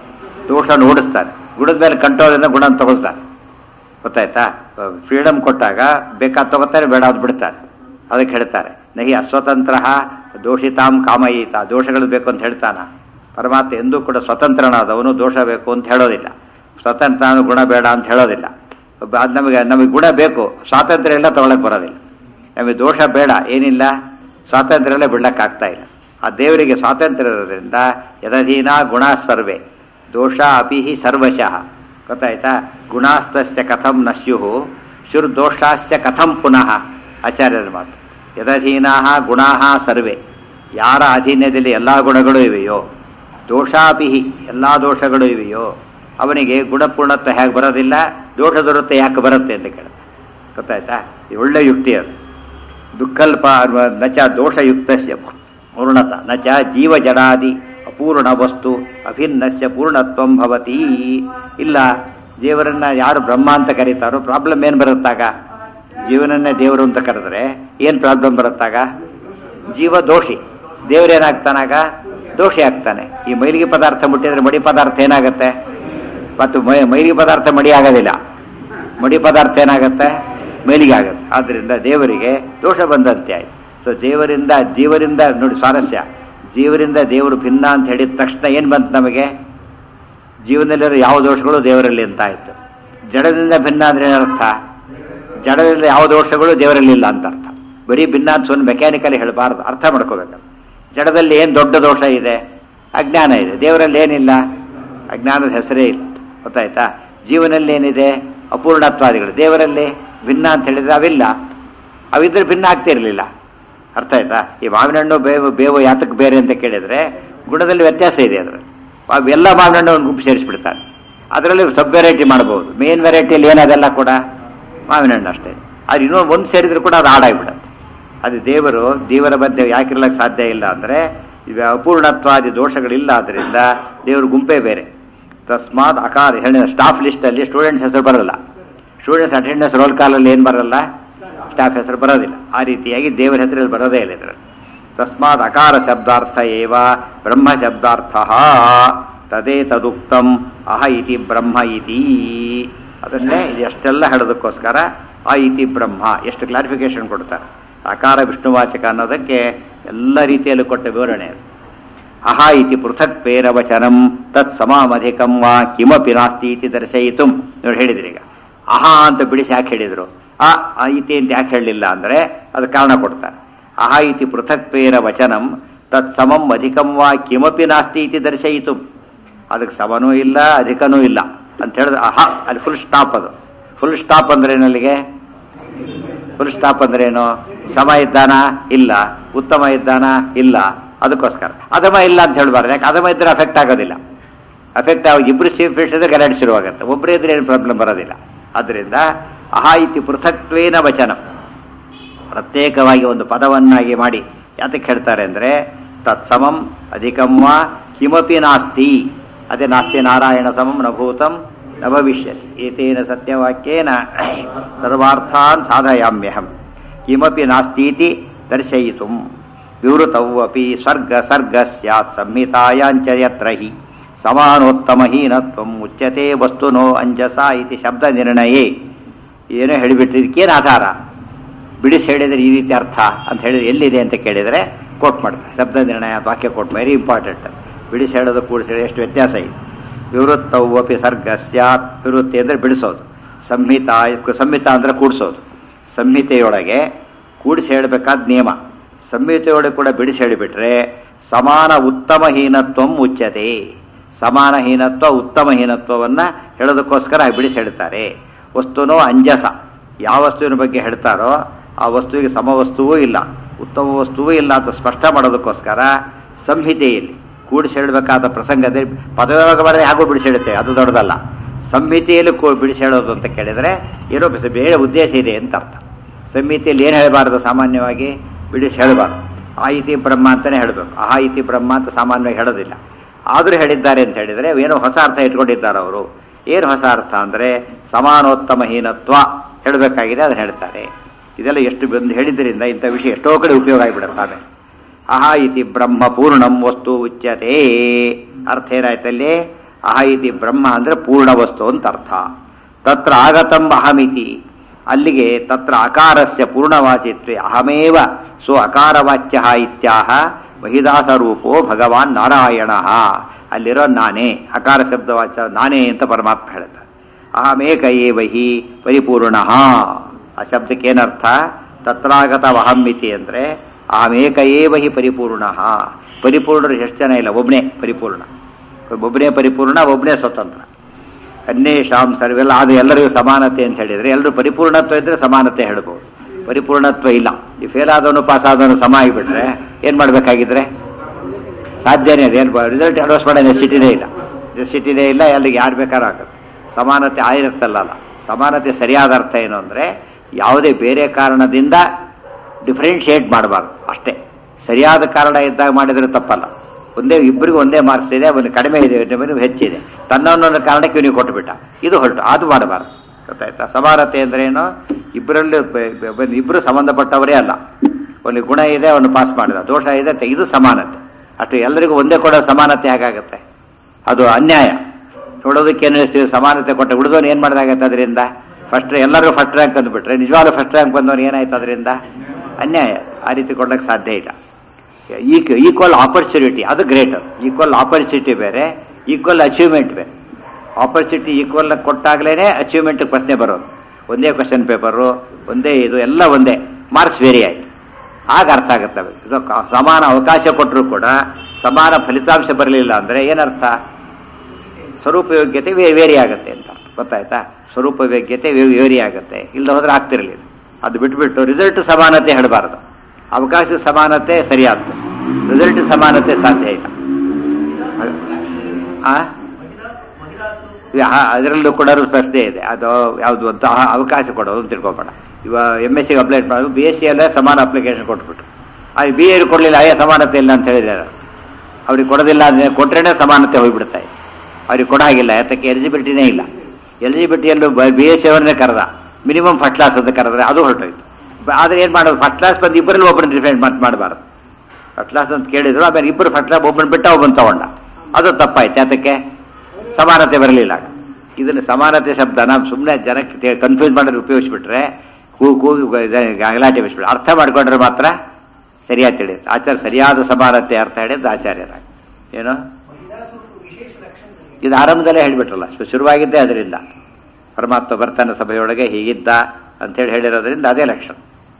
ದೋಷನ ಓಡಿಸ್ತಾನೆ. ಗುಣದ ಮೇಲೆ ಕಂಟ್ರೋಲಿಂದ ಗುಣ ತಗೊಳ್ತಾನೆ. ಗೊತ್ತಾಯ್ತಾ? ಫ್ರೀಡಮ್ ಕೊಟ್ಟಾಗ ಬೇಕಾದ ತಗೋತಾರೆ, ಬೇಡ ಅದು ಬಿಡ್ತಾರೆ. ಅದಕ್ಕೆ ಹೇಳ್ತಾರೆ ನಹಿ ಅಸ್ವತಂತ್ರ ದೋಷಿತಾಂ ಕಾಮಯೀತ. ದೋಷಗಳು ಬೇಕು ಅಂತ ಹೇಳ್ತಾನ ಪರಮಾತ್ಮ. ಎಂದೂ ಕೂಡ ಸ್ವತಂತ್ರನಾದವನು ದೋಷ ಬೇಕು ಅಂತ ಹೇಳೋದಿಲ್ಲ. ಸ್ವತಂತ್ರ ಗುಣ ಬೇಡ ಅಂತ ಹೇಳೋದಿಲ್ಲ. ಅದು ನಮಗೆ ನಮಗೆ ಗುಣ ಬೇಕು, ಸ್ವಾತಂತ್ರ್ಯ ಎಲ್ಲ ತಗೊಳಕ್ಕೆ ಬರೋದಿಲ್ಲ. ನಮಗೆ ದೋಷ ಬೇಡ, ಏನಿಲ್ಲ, ಸ್ವಾತಂತ್ರ್ಯ ಎಲ್ಲ ಬಿಡ್ಲಕ್ಕಾಗ್ತಾ ಇಲ್ಲ. ಆ ದೇವರಿಗೆ ಸ್ವಾತಂತ್ರ್ಯ ಇರೋದ್ರಿಂದ ಯದಧೀನ ಗುಣ ಸರ್ವೇ ದೋಷ ಅಪಿಹಿ ಸರ್ವಶಃ. ಗೊತ್ತಾಯ್ತಾ? ಗುಣಾಸ್ತಸ್ಯ ಕಥಂ ನಶ್ಯು ಶುರ್ದೋಷಾಸ್ಯ ಕಥಂ ಪುನಃ. ಆಚಾರ್ಯರ ಮಾತು. ಯದಧೀನಾ ಗುಣಾ ಸರ್ವೇ, ಯಾರ ಅಧೀನದಲ್ಲಿ ಎಲ್ಲ ಗುಣಗಳು ಇವೆಯೋ, ದೋಷಾಪಿಹಿ ಎಲ್ಲ ದೋಷಗಳು ಇವೆಯೋ, ಅವನಿಗೆ ಗುಣಪೂರ್ಣತ್ವ ಹೇಗೆ ಬರೋದಿಲ್ಲ, ದೋಷ ದುರತ್ವ ಯಾಕೆ ಬರುತ್ತೆ ಅಂತ ಕೇಳ. ಗೊತ್ತಾಯ್ತಾ? ಒಳ್ಳೆ ಯುಕ್ತಿ ಅದು. ದುಃಖಲ್ಪ ನಚ ದೋಷಯುಕ್ತಸ್ಯ ಪೂರ್ಣತ ನಚ ಜೀವ ಜಡಾದಿ ಅಪೂರ್ಣ ವಸ್ತು ಅಭಿನ್ನಸ್ಯ ಪೂರ್ಣತ್ವಂ ಭವತಿ. ಇಲ್ಲ, ದೇವರನ್ನ ಯಾರು ಬ್ರಹ್ಮ ಅಂತ ಕರೀತಾರೋ ಪ್ರಾಬ್ಲಮ್ ಏನು ಬರುತ್ತಾಗ? ಜೀವನನ್ನೇ ದೇವರು ಅಂತ ಕರೆದ್ರೆ ಏನು ಪ್ರಾಬ್ಲಮ್ ಬರುತ್ತಾಗ? ಜೀವ ದೋಷಿ, ದೇವರೇನಾಗ್ತಾನಾಗ? ದೋಷಿ ಆಗ್ತಾನೆ. ಈ ಮೈಲಿಗೆ ಪದಾರ್ಥ ಮುಟ್ಟಿದ್ರೆ ಮಡಿ ಪದಾರ್ಥ ಏನಾಗುತ್ತೆ? ಮತ್ತು ಮೈ ಮೈಲಿಗೆ ಪದಾರ್ಥ ಮಡಿ ಆಗೋದಿಲ್ಲ, ಮಡಿ ಪದಾರ್ಥ ಏನಾಗುತ್ತೆ? ಮೈಲಿಗೆ ಆಗುತ್ತೆ. ಆದ್ದರಿಂದ ದೇವರಿಗೆ ದೋಷ ಬಂದಂತೆ ಆಯ್ತು. ಸೊ ದೇವರಿಂದ ಜೀವರಿಂದ ನೋಡಿ ಸ್ವಾರಸ್ಯ, ಜೀವರಿಂದ ದೇವರು ಭಿನ್ನ ಅಂತ ಹೇಳಿದ ತಕ್ಷಣ ಏನು ಬಂತು ನಮಗೆ? ಜೀವನದಲ್ಲಿರೋ ಯಾವ ದೋಷಗಳು ದೇವರಲ್ಲಿ ಅಂತ ಆಯ್ತು. ಜಡದಿಂದ ಭಿನ್ನ ಅಂದ್ರೆ ಏನರ್ಥ? ಜಡದಿಂದ ಯಾವ ದೋಷಗಳು ದೇವರಲ್ಲಿ ಇಲ್ಲ ಅಂತ ಅರ್ಥ. ಬರೀ ಭಿನ್ನ ಅಂತ ಸುಮ್ಮನೆ ಮೆಕ್ಯಾನಿಕಲಿ ಹೇಳಬಾರ್ದು, ಅರ್ಥ ಮಾಡ್ಕೋಬೇಕಲ್ಲ. ಜಡದಲ್ಲಿ ಏನು ದೊಡ್ಡ ದೋಷ ಇದೆ? ಅಜ್ಞಾನ ಇದೆ. ದೇವರಲ್ಲಿ ಏನಿಲ್ಲ, ಅಜ್ಞಾನದ ಹೆಸರೇ ಇಲ್ಲ. ಗೊತ್ತಾಯ್ತಾ? ಜೀವನಲ್ಲಿ ಏನಿದೆ? ಅಪೂರ್ಣತ್ವಾದಿಗಳು. ದೇವರಲ್ಲಿ ಭಿನ್ನ ಅಂತ ಹೇಳಿದ್ರೆ ಅವಿಲ್ಲ, ಅವಿದ್ರೆ ಭಿನ್ನ ಆಗ್ತಿರ್ಲಿಲ್ಲ. ಅರ್ಥ ಆಯ್ತಾ? ಈ ಮಾವಿನ ಹಣ್ಣು ಬೇವು ಬೇವು ಯಾತಕ್ಕೆ ಬೇರೆ ಅಂತ ಕೇಳಿದ್ರೆ ಗುಣದಲ್ಲಿ ವ್ಯತ್ಯಾಸ ಇದೆ. ಅದರಲ್ಲಿ ಎಲ್ಲ ಮಾವಿನ ಹಣ್ಣು ಒಂದು ಗುಂಪು ಸೇರಿಸ್ಬಿಡ್ತಾರೆ. ಅದರಲ್ಲಿ ಸಬ್ ವೆರೈಟಿ ಮಾಡ್ಬೋದು. ಮೇನ್ ವೆರೈಟಿಯಲ್ಲಿ ಏನದೆಲ್ಲ ಕೂಡ ಮಾವಿನ ಹಣ್ಣು ಅಷ್ಟೇ. ಅದು ಇನ್ನೊಂದು ಒಂದು ಸೇರಿದ್ರು ಕೂಡ ಅದು ಹಾಡಾಗ್ಬಿಡುತ್ತೆ. ಅದು ದೇವರು ದೇವರ ಮಧ್ಯೆ ಯಾಕಿರ್ಲಕ್ಕೆ ಸಾಧ್ಯ ಇಲ್ಲ ಅಂದರೆ ಇವು ಅಪೂರ್ಣತ್ವಾದಿ ದೋಷಗಳಿಲ್ಲ. ಆದ್ದರಿಂದ ದೇವರು ಗುಂಪೇ ಬೇರೆ. ತಸ್ಮಾತ್ ಅಕಾರ ಹೇಳಿದ ಸ್ಟಾಫ್ ಲಿಸ್ಟಲ್ಲಿ ಸ್ಟೂಡೆಂಟ್ಸ್ ಹೆಸರು ಬರೋಲ್ಲ. ಸ್ಟೂಡೆಂಟ್ಸ್ ಅಟೆಂಡೆನ್ಸ್ ರೋಲ್ ಕಾಲಲ್ಲಿ ಏನು ಬರೋಲ್ಲ, ಸ್ಟಾಫ್ ಹೆಸರು ಬರೋದಿಲ್ಲ. ಆ ರೀತಿಯಾಗಿ ದೇವರ ಹೆಸರಲ್ಲಿ ಬರೋದೇ ಇಲ್ಲ ಇದರಲ್ಲಿ. ತಸ್ಮಾತ್ ಅಕಾರ ಶಬ್ದಾರ್ಥ ಏವ ಬ್ರಹ್ಮ ಶಬ್ದಾರ್ಥ ತದೇ ತದುಕ್ತಂ ಅಹ ಇತಿ ಬ್ರಹ್ಮ ಇತಿ. ಅದನ್ನೇ ಇದು ಎಷ್ಟೆಲ್ಲ ಹೇಳೋದಕ್ಕೋಸ್ಕರ ಆ ಇತಿ ಬ್ರಹ್ಮ ಎಷ್ಟು ಕ್ಲಾರಿಫಿಕೇಶನ್ ಕೊಡ್ತಾರೆ. ಅಕಾರ ವಿಷ್ಣುವಾಚಕ ಅನ್ನೋದಕ್ಕೆ ಎಲ್ಲ ರೀತಿಯಲ್ಲೂ ಕೊಟ್ಟ ವಿವರಣೆ. ಅಹ ಇತಿ ಪೃಥಕ್ ಪೇರವಚನಂ ತತ್ ಸಮಾಮಧಿಕಂ ವಾ ಕಿಮಪಿ ನಾಸ್ತಿ ಇತಿ ದರ್ಶಯಿತು. ನೋಡಿ ಹೇಳಿದ್ರಿ. ಈಗ ಅಹ ಅಂತ ಬಿಡಿಸಿ ಯಾಕೆ ಹೇಳಿದರು? ಆ ಇತಿ ಅಂತ ಯಾಕೆ ಹೇಳಲಿಲ್ಲ ಅಂದರೆ ಅದು ಕಾರಣ ಕೊಡ್ತಾರೆ. ಅಹ ಇತಿ ಪೃಥಕ್ ಪೇರ ವಚನಂ ತತ್ ಸಮಂ ಅಧಿಕಂ ವಾ ಕಿಮಪಿ ನಾಸ್ತಿ ಇತಿ ದರ್ಶಯಿತು. ಅದಕ್ಕೆ ಸಮನೂ ಇಲ್ಲ ಅಧಿಕನೂ ಇಲ್ಲ ಅಂತ ಹೇಳಿದ್ರೆ ಅಹ ಅಲ್ಲಿ ಫುಲ್ ಸ್ಟಾಪ್. ಅದು ಫುಲ್ ಸ್ಟಾಪ್ ಅಂದ್ರೆ ಏನಲ್ಲಿಗೆ? ಫುಲ್ ಸ್ಟಾಪ್ ಅಂದ್ರೆ ಏನು? ಸಮ ಇದ್ದಾನ? ಇಲ್ಲ. ಉತ್ತಮ ಇದ್ದಾನ? ಇಲ್ಲ. ಅದಕ್ಕೋಸ್ಕರ ಅಧಮ ಇಲ್ಲ ಅಂತ ಹೇಳ್ಬಾರ್ದು. ಯಾಕೆ? ಅಧಮ ಇದ್ರೆ ಅಫೆಕ್ಟ್ ಆಗೋದಿಲ್ಲ. ಅಫೆಕ್ಟ್ ಆಗಿ ಇಬ್ಬರು ಚೀಫ್ ಇದ್ರೆ ಗಲಾಟೆ ಶುರುವಾಗುತ್ತೆ. ಒಬ್ಬರೇ ಇದ್ರೆ ಏನು ಪ್ರಾಬ್ಲಮ್ ಬರೋದಿಲ್ಲ. ಆದ್ದರಿಂದ ಅಹ ಇತಿ ಪೃಥಕ್ವೇನ ವಚನ, ಪ್ರತ್ಯೇಕವಾಗಿ ಒಂದು ಪದವನ್ನಾಗಿ ಮಾಡಿ ಯಾತಕ್ಕೆ ಹೇಳ್ತಾರೆ ಅಂದರೆ ತತ್ಸಮಂ ಅಧಿಕಮ್ಮ ಕಿಮಪಿ ನಾಸ್ತಿ. ಅದೇ ನಾಸ್ತಿ ನಾರಾಯಣ ಸಮಂ ನಭೂತಂ ನ ಭವಿಷ್ಯತಿ ಏತೇನ ಸತ್ಯವಾಕ್ಯೇನ ಸರ್ವಾರ್ಥಾನ್ ಸಾಧಯಾಮ್ಯಹಂ ಕಿಮಪಿ ನಾಸ್ತೀತಿ ದರ್ಶಯಿತು ವಿವೃತೌ ಅಪಿ ಸ್ವರ್ಗ ಸರ್ಗ ಸ್ಯಾತ್ ಸಂಹಿತಾಯಾಂಚ ಯತ್ರ ಹಿ ಸಮಾನೋತ್ತಮಹೀನತ್ವಂ ಉಚ್ಯತೆ ವಸ್ತುನೋ ಅಂಜಸ ಇತಿ ಶಬ್ದ ನಿರ್ಣಯೇ. ಏನೋ ಹೇಳಿಬಿಟ್ರೆ ಇದಕ್ಕೇನು ಆಧಾರ, ಬಿಡಿಸಿ ಹೇಳಿದರೆ ಈ ರೀತಿ ಅರ್ಥ ಅಂತ ಹೇಳಿದ್ರೆ ಎಲ್ಲಿದೆ ಅಂತ ಕೇಳಿದರೆ ಕೋಟ್ ಮಾಡ್ತಾರೆ. ಶಬ್ದ ನಿರ್ಣಯ ವಾಕ್ಯ ಕೋಟ್ ವೆರಿ ಇಂಪಾರ್ಟೆಂಟ್. ಬಿಡಿಸಿ ಹೇಳೋದು ಕೂಡಿಸಿ ಹೇಳೋದು ಎಷ್ಟು ವ್ಯತ್ಯಾಸ ಇದೆ. ವಿವೃತ್ತೌ ಅಪಿ ಸರ್ಗ ಸ್ಯಾತ್, ವಿವೃತ್ತಿ ಅಂದರೆ ಬಿಡಿಸೋದು, ಸಂಹಿತಾ ಸಂಹಿತಾ ಅಂದರೆ ಕೂಡಿಸೋದು. ಸಂಹಿತೆಯೊಳಗೆ ಕೂಡಿಸಿ ಹೇಳಬೇಕಾದ ನಿಯಮ, ಸಂಹಿತೆಯೊಳಗೆ ಕೂಡ ಬಿಡಿಸಿ ಹೇಳಿಬಿಟ್ರೆ ಸಮಾನ ಉತ್ತಮಹೀನತ್ವಂ ಉಚ್ಯತೆ. ಸಮಾನಹೀನತ್ವ ಉತ್ತಮಹೀನತ್ವವನ್ನು ಹೇಳೋದಕ್ಕೋಸ್ಕರ ಬಿಡಿಸಿ ಹೇಳ್ತಾರೆ. ವಸ್ತುನೋ ಅಂಜಸ, ಯಾವ ವಸ್ತುವಿನ ಬಗ್ಗೆ ಹೇಳ್ತಾರೋ ಆ ವಸ್ತುವಿಗೆ ಸಮವಸ್ತುವೂ ಇಲ್ಲ ಉತ್ತಮ ವಸ್ತುವೂ ಇಲ್ಲ ಅಂತ ಸ್ಪಷ್ಟ ಮಾಡೋದಕ್ಕೋಸ್ಕರ ಸಂಹಿತೆಯಲ್ಲಿ ಕೂಡಿಸಿ ಹೇಳಬೇಕಾದ ಪ್ರಸಂಗದಲ್ಲಿ ಪದವಾಗ ಬರದೆ ಹಾಗೂ ಬಿಡಿಸಿ ಹೇಳುತ್ತೆ, ಅದು ದೊಡ್ಡದಲ್ಲ. ಸಂಹಿತೆಯಲ್ಲಿ ಕೂ ಬಿಡಿಸಿ ಹೇಳೋದು ಅಂತ ಕೇಳಿದರೆ ಏನೋ ಬೇರೆ ಉದ್ದೇಶ ಇದೆ ಅಂತ ಅರ್ಥ. ಸಂಹಿತೆಯಲ್ಲಿ ಏನು ಹೇಳಬಾರ್ದು, ಸಾಮಾನ್ಯವಾಗಿ ಬಿಡಿಸಿ ಹೇಳಬಾರ್ದು. ಆ ಇತಿ ಬ್ರಹ್ಮ ಅಂತಲೇ ಹೇಳಬೇಕು. ಆ ಇತಿ ಬ್ರಹ್ಮ ಅಂತ ಸಾಮಾನ್ಯವಾಗಿ ಹೇಳೋದಿಲ್ಲ. ಆದರೂ ಹೇಳಿದ್ದಾರೆ ಅಂತ ಹೇಳಿದರೆ ಏನೋ ಹೊಸ ಅರ್ಥ ಇಟ್ಕೊಂಡಿದ್ದಾರೆ ಅವರು. ಏನು ಹೊಸ ಅರ್ಥ ಅಂದರೆ ಸಮಾನೋತ್ತಮಹೀನತ್ವ ಹೇಳಬೇಕಾಗಿದೆ, ಅದನ್ನು ಹೇಳ್ತಾರೆ. ಇದೆಲ್ಲ ಎಷ್ಟು ಬಂದು ಹೇಳಿದ್ದರಿಂದ ಇಂಥ ವಿಷಯ ಎಷ್ಟೋ ಕಡೆ ಉಪಯೋಗ ಆಗಿಬಿಡುತ್ತಾನೆ. ಅಹ ಇತಿ ಬ್ರಹ್ಮ ಪೂರ್ಣಂ ವಸ್ತು ಉಚ್ಯತೆ. ಅರ್ಥ ಏನಾಯ್ತಲ್ಲಿ, ಅಹ ಇತಿ ಬ್ರಹ್ಮ ಅಂದರೆ ಪೂರ್ಣ ವಸ್ತು ಅಂತ ಅರ್ಥ. ತತ್ರ ಆಗತಂ ಅಹಮಿತಿ, ಅಲ್ಲಿಗೆ ತತ್ರ ಅಕಾರಸ್ಯ ಪೂರ್ಣವಾಚಿತ್ವೆ ಅಹಮೇವ ಸೊ ಅಕಾರವಾಚ್ಯ ಇತ್ಯಾಹ ಮಹಿದಾಸರೂಪೋ ಭಗವಾನ್ ನಾರಾಯಣ. ಅಲ್ಲಿರೋ ನಾನೇ, ಅಕಾರ ಶಬ್ದವಾಚ್ಯ ನಾನೇ ಅಂತ ಪರಮಾತ್ಮ ಹೇಳ್ತಾರೆ. ಅಹಮೇಕ ಏವ ಹಿ ಪರಿಪೂರ್ಣ. ಆ ಶಬ್ದಕ್ಕೆ ಏನರ್ಥ, ತತ್ರಾಗತ ಅಹಮ್ಮಿತಿ ಅಂದರೆ ಅಹಮೇಕ ಏವ ಹಿ ಪರಿಪೂರ್ಣ. ಪರಿಪೂರ್ಣರು ಎಷ್ಟು ಜನ ಇಲ್ಲ, ಒಬ್ಬನೇ ಪರಿಪೂರ್ಣ. ಒಬ್ಬನೇ ಪರಿಪೂರ್ಣ, ಒಬ್ಬನೇ ಸ್ವತಂತ್ರ. ಅನ್ಯೇಷಾಂ ಸರ್ವೆಲ್ಲ, ಅದು ಎಲ್ಲರಿಗೂ ಸಮಾನತೆ ಅಂತ ಹೇಳಿದರೆ ಎಲ್ಲರೂ ಪರಿಪೂರ್ಣತ್ವ ಇದ್ದರೆ ಸಮಾನತೆ ಹೇಳ್ಬೋದು. ಪರಿಪೂರ್ಣತ್ವ ಇಲ್ಲ. ಈ ಫೇಲ್ ಆದವನು ಪಾಸ್ ಆದವನು ಸಮ ಆಗಿಬಿಟ್ರೆ ಏನು ಮಾಡಬೇಕಾಗಿದ್ರೆ ಸಾಧ್ಯನೇ. ಅದೇನು ರಿಸಲ್ಟ್ ಅಡ್ವರ್ಸ್ ಮಾಡೋ ನೆಸಿಟಿನೇ ಇಲ್ಲ, ನೆಸಿಟಿನೇ ಇಲ್ಲ, ಅಲ್ಲಿಗೆ ಯಾರು ಬೇಕಾದ್ರೂ ಆಗುತ್ತೆ. ಸಮಾನತೆ ಆಗಿರುತ್ತಲ್ಲ, ಸಮಾನತೆ ಸರಿಯಾದ ಅರ್ಥ ಏನು ಅಂದರೆ ಯಾವುದೇ ಬೇರೆ ಕಾರಣದಿಂದ ಡಿಫ್ರೆನ್ಷಿಯೇಟ್ ಮಾಡಬಾರ್ದು ಅಷ್ಟೇ. ಸರಿಯಾದ ಕಾರಣ ಇದ್ದಾಗ ಮಾಡಿದರೆ ತಪ್ಪಲ್ಲ. ಒಂದೇ ಇಬ್ಬರಿಗೂ ಒಂದೇ ಮಾರ್ಕ್ಸ್ ಇದೆ, ಅವನು ಕಡಿಮೆ ಇದೆ, ಇನ್ನೊಬ್ಬನಿಗೆ ಹೆಚ್ಚಿದೆ, ತನ್ನೊಂದೊಂದು ಕಾರಣಕ್ಕೆ ಇವನಿಗೆ ಕೊಟ್ಟುಬಿಟ್ಟ, ಇದು ಹೊರಟು, ಅದು ಮಾಡಬಾರ್ದು. ಗೊತ್ತಾಯ್ತಾ? ಸಮಾನತೆ ಅಂದರೆ ಏನು, ಇಬ್ಬರಲ್ಲಿ ಇಬ್ಬರು ಸಂಬಂಧಪಟ್ಟವರೇ ಅಲ್ಲ. ಒಂದು ಗುಣ ಇದೆ, ಅವನು ಪಾಸ್ ಮಾಡಿದ, ದೋಷ ಇದೆ, ಇದು ಸಮಾನತೆ. ಅಷ್ಟು ಎಲ್ಲರಿಗೂ ಒಂದೇ ಕೊಡೋ ಸಮಾನತೆ ಹೇಗಾಗುತ್ತೆ, ಅದು ಅನ್ಯಾಯ. ನೋಡೋದಕ್ಕೆ ಏನು ಹೇಳ್ತೀವಿ, ಸಮಾನತೆ ಕೊಟ್ಟ ಉಳಿದವನು ಏನು ಮಾಡಿದಾಗತ್ತೆ ಅದರಿಂದ, ಫಸ್ಟ್ ಎಲ್ಲರೂ ಫಸ್ಟ್ ರ್ಯಾಂಕ್ ಅಂದುಬಿಟ್ರೆ ನಿಜವಾಗ್ಲೂ ಫಸ್ಟ್ ರ್ಯಾಂಕ್ ಬಂದವನು ಏನಾಯ್ತು ಅದರಿಂದ, ಅನ್ಯಾಯ. ಆ ರೀತಿ ಕೊಡೋಕ್ಕೆ ಸಾಧ್ಯ ಇಲ್ಲ. ಈಕ್ ಈಕ್ವಲ್ ಆಪರ್ಚುನಿಟಿ ಅದು ಗ್ರೇಟ್. ಈಕ್ವಲ್ ಆಪರ್ಚುನಿಟಿ ಬೇರೆ, ಈಕ್ವಲ್ ಅಚೀವ್ಮೆಂಟ್ ಬೇರೆ. ಆಪರ್ಚುನಿಟಿ ಈಕ್ವಲ್ ಕೊಟ್ಟಾಗಲೇ ಅಚೀವ್ಮೆಂಟ್ ಪ್ರಶ್ನೆ ಬರೋದು. ಒಂದೇ ಕ್ವಶನ್ ಪೇಪರು, ಒಂದೇ ಇದು ಎಲ್ಲ ಒಂದೇ, ಮಾರ್ಕ್ಸ್ ವೇರಿ ಆಯಿತು, ಆಗ ಅರ್ಥ ಆಗುತ್ತೆ. ಇದು ಸಮಾನ ಅವಕಾಶ ಕೊಟ್ಟರು ಕೂಡ ಸಮಾನ ಫಲಿತಾಂಶ ಬರಲಿಲ್ಲ ಅಂದರೆ ಏನರ್ಥ, ಸ್ವರೂಪ ಯೋಗ್ಯತೆ ವೇ ವೇರಿ ಆಗುತ್ತೆ ಅಂತ. ಗೊತ್ತಾಯ್ತಾ? ಸ್ವರೂಪ ಯೋಗ್ಯತೆ ವೇರಿ ಆಗುತ್ತೆ, ಇಲ್ಲದ ಹೋದ್ರೆ ಆಗ್ತಿರಲಿಲ್ಲ. ಅದು ಬಿಟ್ಬಿಟ್ಟು ರಿಸಲ್ಟ್ ಸಮಾನತೆ ಹೇಳಬಾರ್ದು. ಅವಕಾಶ ಸಮಾನತೆ ಸರಿಯಾಗ್ತದೆ, ರಿಸಲ್ಟ್ ಸಮಾನತೆ ಸಾಧ್ಯ ಇಲ್ಲ. ಅದರಲ್ಲೂ ಕೂಡ ಪ್ರಶ್ನೆ ಇದೆ, ಅದು ಯಾವುದು ಅಂತ ಅವಕಾಶ ಕೊಡೋದು ಅಂತ ತಿಳ್ಕೊಬೇಡ. ಇವಾಗ ಎಮ್ ಎಸ್ ಸಿಗೆ ಅಪ್ಲೈ ಮಾಡೋದು, ಬಿ ಎಸ್ ಸಿ ಅಲ್ಲೇ ಸಮಾನ ಅಪ್ಲಿಕೇಶನ್ ಕೊಟ್ಬಿಟ್ರು, ಅದು ಬಿ ಎ ಕೊಡಲಿಲ್ಲ, ಅಯ್ಯ ಸಮಾನತೆ ಇಲ್ಲ ಅಂತ ಹೇಳಿದ್ದಾರೆ. ಅವ್ರಿಗೆ ಕೊಡೋದಿಲ್ಲ ಅಂದರೆ ಕೊಟ್ಟರೆ ಸಮಾನತೆ ಹೋಗಿಬಿಡ್ತಾಯಿ. ಅವ್ರಿಗೆ ಕೊಡಾಗಿಲ್ಲ, ಯಾತಕ್ಕೆ ಎಲಿಜಿಬಿಲಿಟಿನೇ ಇಲ್ಲ. ಎಲಿಜಿಬಿಲಿಟಿಯಲ್ಲೂ ಬಿ ಎಸ್ ಸಿ ಅವ್ರನ್ನೇ ಕರೆದ, ಮಿನಿಮಮ್ ಫಸ್ಟ್ ಕ್ಲಾಸ್ ಅಂತ ಕರೆದ್ರೆ ಅದು ಹೊರಟೋಯ್ತು. ಆದರೆ ಏನು ಮಾಡೋದು, ಫಸ್ಟ್ ಕ್ಲಾಸ್ ಬಂದು ಇಬ್ಬರಲ್ಲಿ ಒಬ್ಬರನ್ನ ಡಿಫೆಂಡ್ ಮಾತು ಮಾಡಬಾರ್ದು. ಫಸ್ಟ್ ಕ್ಲಾಸ್ ಅಂತ ಕೇಳಿದ್ರು, ಆಮೇಲೆ ಇಬ್ಬರು ಫಸ್ಟ್ ಕ್ಲಾಸ್ ಒಬ್ಬನ ಬಿಟ್ಟ ಒಬ್ಬನ ತಗೊಂಡ, ಅದು ತಪ್ಪಾಯ್ತು. ಯಾತಕ್ಕೆ ಸಮಾನತೆ ಬರಲಿಲ್ಲ. ಇದನ್ನು ಸಮಾನತೆ ಶಬ್ದ ನಾವು ಸುಮ್ಮನೆ ಜನಕ್ಕೆ ಕನ್ಫ್ಯೂಸ್ ಮಾಡೋದು ಉಪಯೋಗಿಸ್ಬಿಟ್ರೆ ಕೂಗು ಕೂಗು ಗಲಾಟೆ ಬಿಸ್ಬಿಟ್ರೆ, ಅರ್ಥ ಮಾಡ್ಕೊಂಡ್ರೆ ಮಾತ್ರ ಸರಿಯಾಗಿ ತಿಳಿಯುತ್ತೆ. ಆಚಾರ್ಯ ಸರಿಯಾದ ಸಮಾನತೆ ಅರ್ಥ ಹೇಳಿದ್ದು ಆಚಾರ್ಯರ ಏನು, ಇದು ಆರಂಭದಲ್ಲೇ ಹೇಳಿಬಿಟ್ರಲ್ಲ, ಶುರುವಾಗಿದ್ದೇ ಅದರಿಂದ. ಪರಮಾತ್ಮ ಬರ್ತಾನೆ ಸಭೆಯೊಳಗೆ ಹೀಗಿದ್ದ ಅಂಥೇಳಿ ಹೇಳಿರೋದ್ರಿಂದ ಅದೇ ಲಕ್ಷಣ.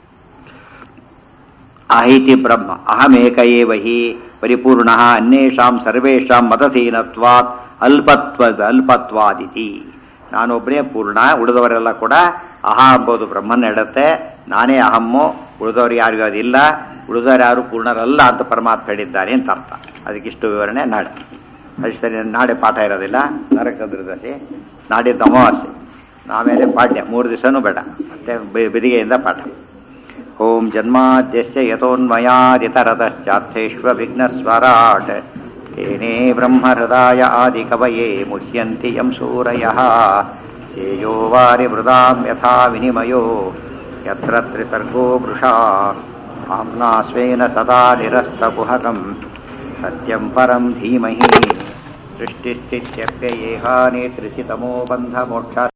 ಅಹಿತಿ ಬ್ರಹ್ಮ ಅಹಮೇಕ ಏವ ಹಿ ಪರಿಪೂರ್ಣ ಅನ್ಯೇಷಾಂ ಸರ್ವೇಷಾಂ ಮತಹೀನತ್ವಾತ್ ಅಲ್ಪತ್ವ ಅಲ್ಪತ್ವಾದಿತಿ. ನಾನೊಬ್ಬನೇ ಪೂರ್ಣ, ಉಳಿದವರೆಲ್ಲ ಕೂಡ ಅಹ ಎಂಬುದು ಬ್ರಹ್ಮನ ಹೇಳುತ್ತೆ, ನಾನೇ ಅಹಮ್ಮು, ಉಳಿದವರು ಯಾರಿಗೂ ಅದಿಲ್ಲ, ಉಳಿದವರು ಯಾರು ಪೂರ್ಣರಲ್ಲ ಅಂತ ಪರಮಾತ್ಮ ಹೇಳಿದ್ದಾನೆ ಅಂತ ಅರ್ಥ. ಅದಕ್ಕಿಷ್ಟು ವಿವರಣೆ ನಾಳೆ. ಅದು ಸರಿ, ನಾಳೆ ಪಾಠ ಇರೋದಿಲ್ಲ, ನರಕ ಚತುರ್ದಶಿ, ನಾಡಿದ್ದು ಅಮಾವಾಸ್ಯೆ, ಆಮೇಲೆ ಪಾಠ್ಯ ಮೂರು ದಿವಸನೂ ಬೇಡ, ಮತ್ತೆ ಬೆದಿಗೆಯಿಂದ ಪಾಠ. ಓಂ ಜನ್ಮಾದ್ಯಸ್ಯ ಯತೋನ್ಮಯಾದಿತರತಶ್ಚಾರ್ಥೇಶ್ವ ವಿಘ್ನಸ್ವರಾಟ್ ತೇನೇ ಬ್ರಹ್ಮಹೃದಾಯ ಆದಿಕವಯೇ ಮುಹ್ಯಂತಿ ಯಂ ಸೂರಯಃ. ಶ್ರೇಯೋ ವಾರಿ ಮೃದಾಂ ಯಥಾ ವಿನಿಮಯೋ ಯತ್ರ ತ್ರಿಸರ್ಗೋ ವೃಷಾ. धाम्ना स्वेन सदा निरस्तकुहकं सत्यं परं धीमहि सृष्टिस्थित्यप्ययेहानेत्रिसितमो बन्धमोक्ष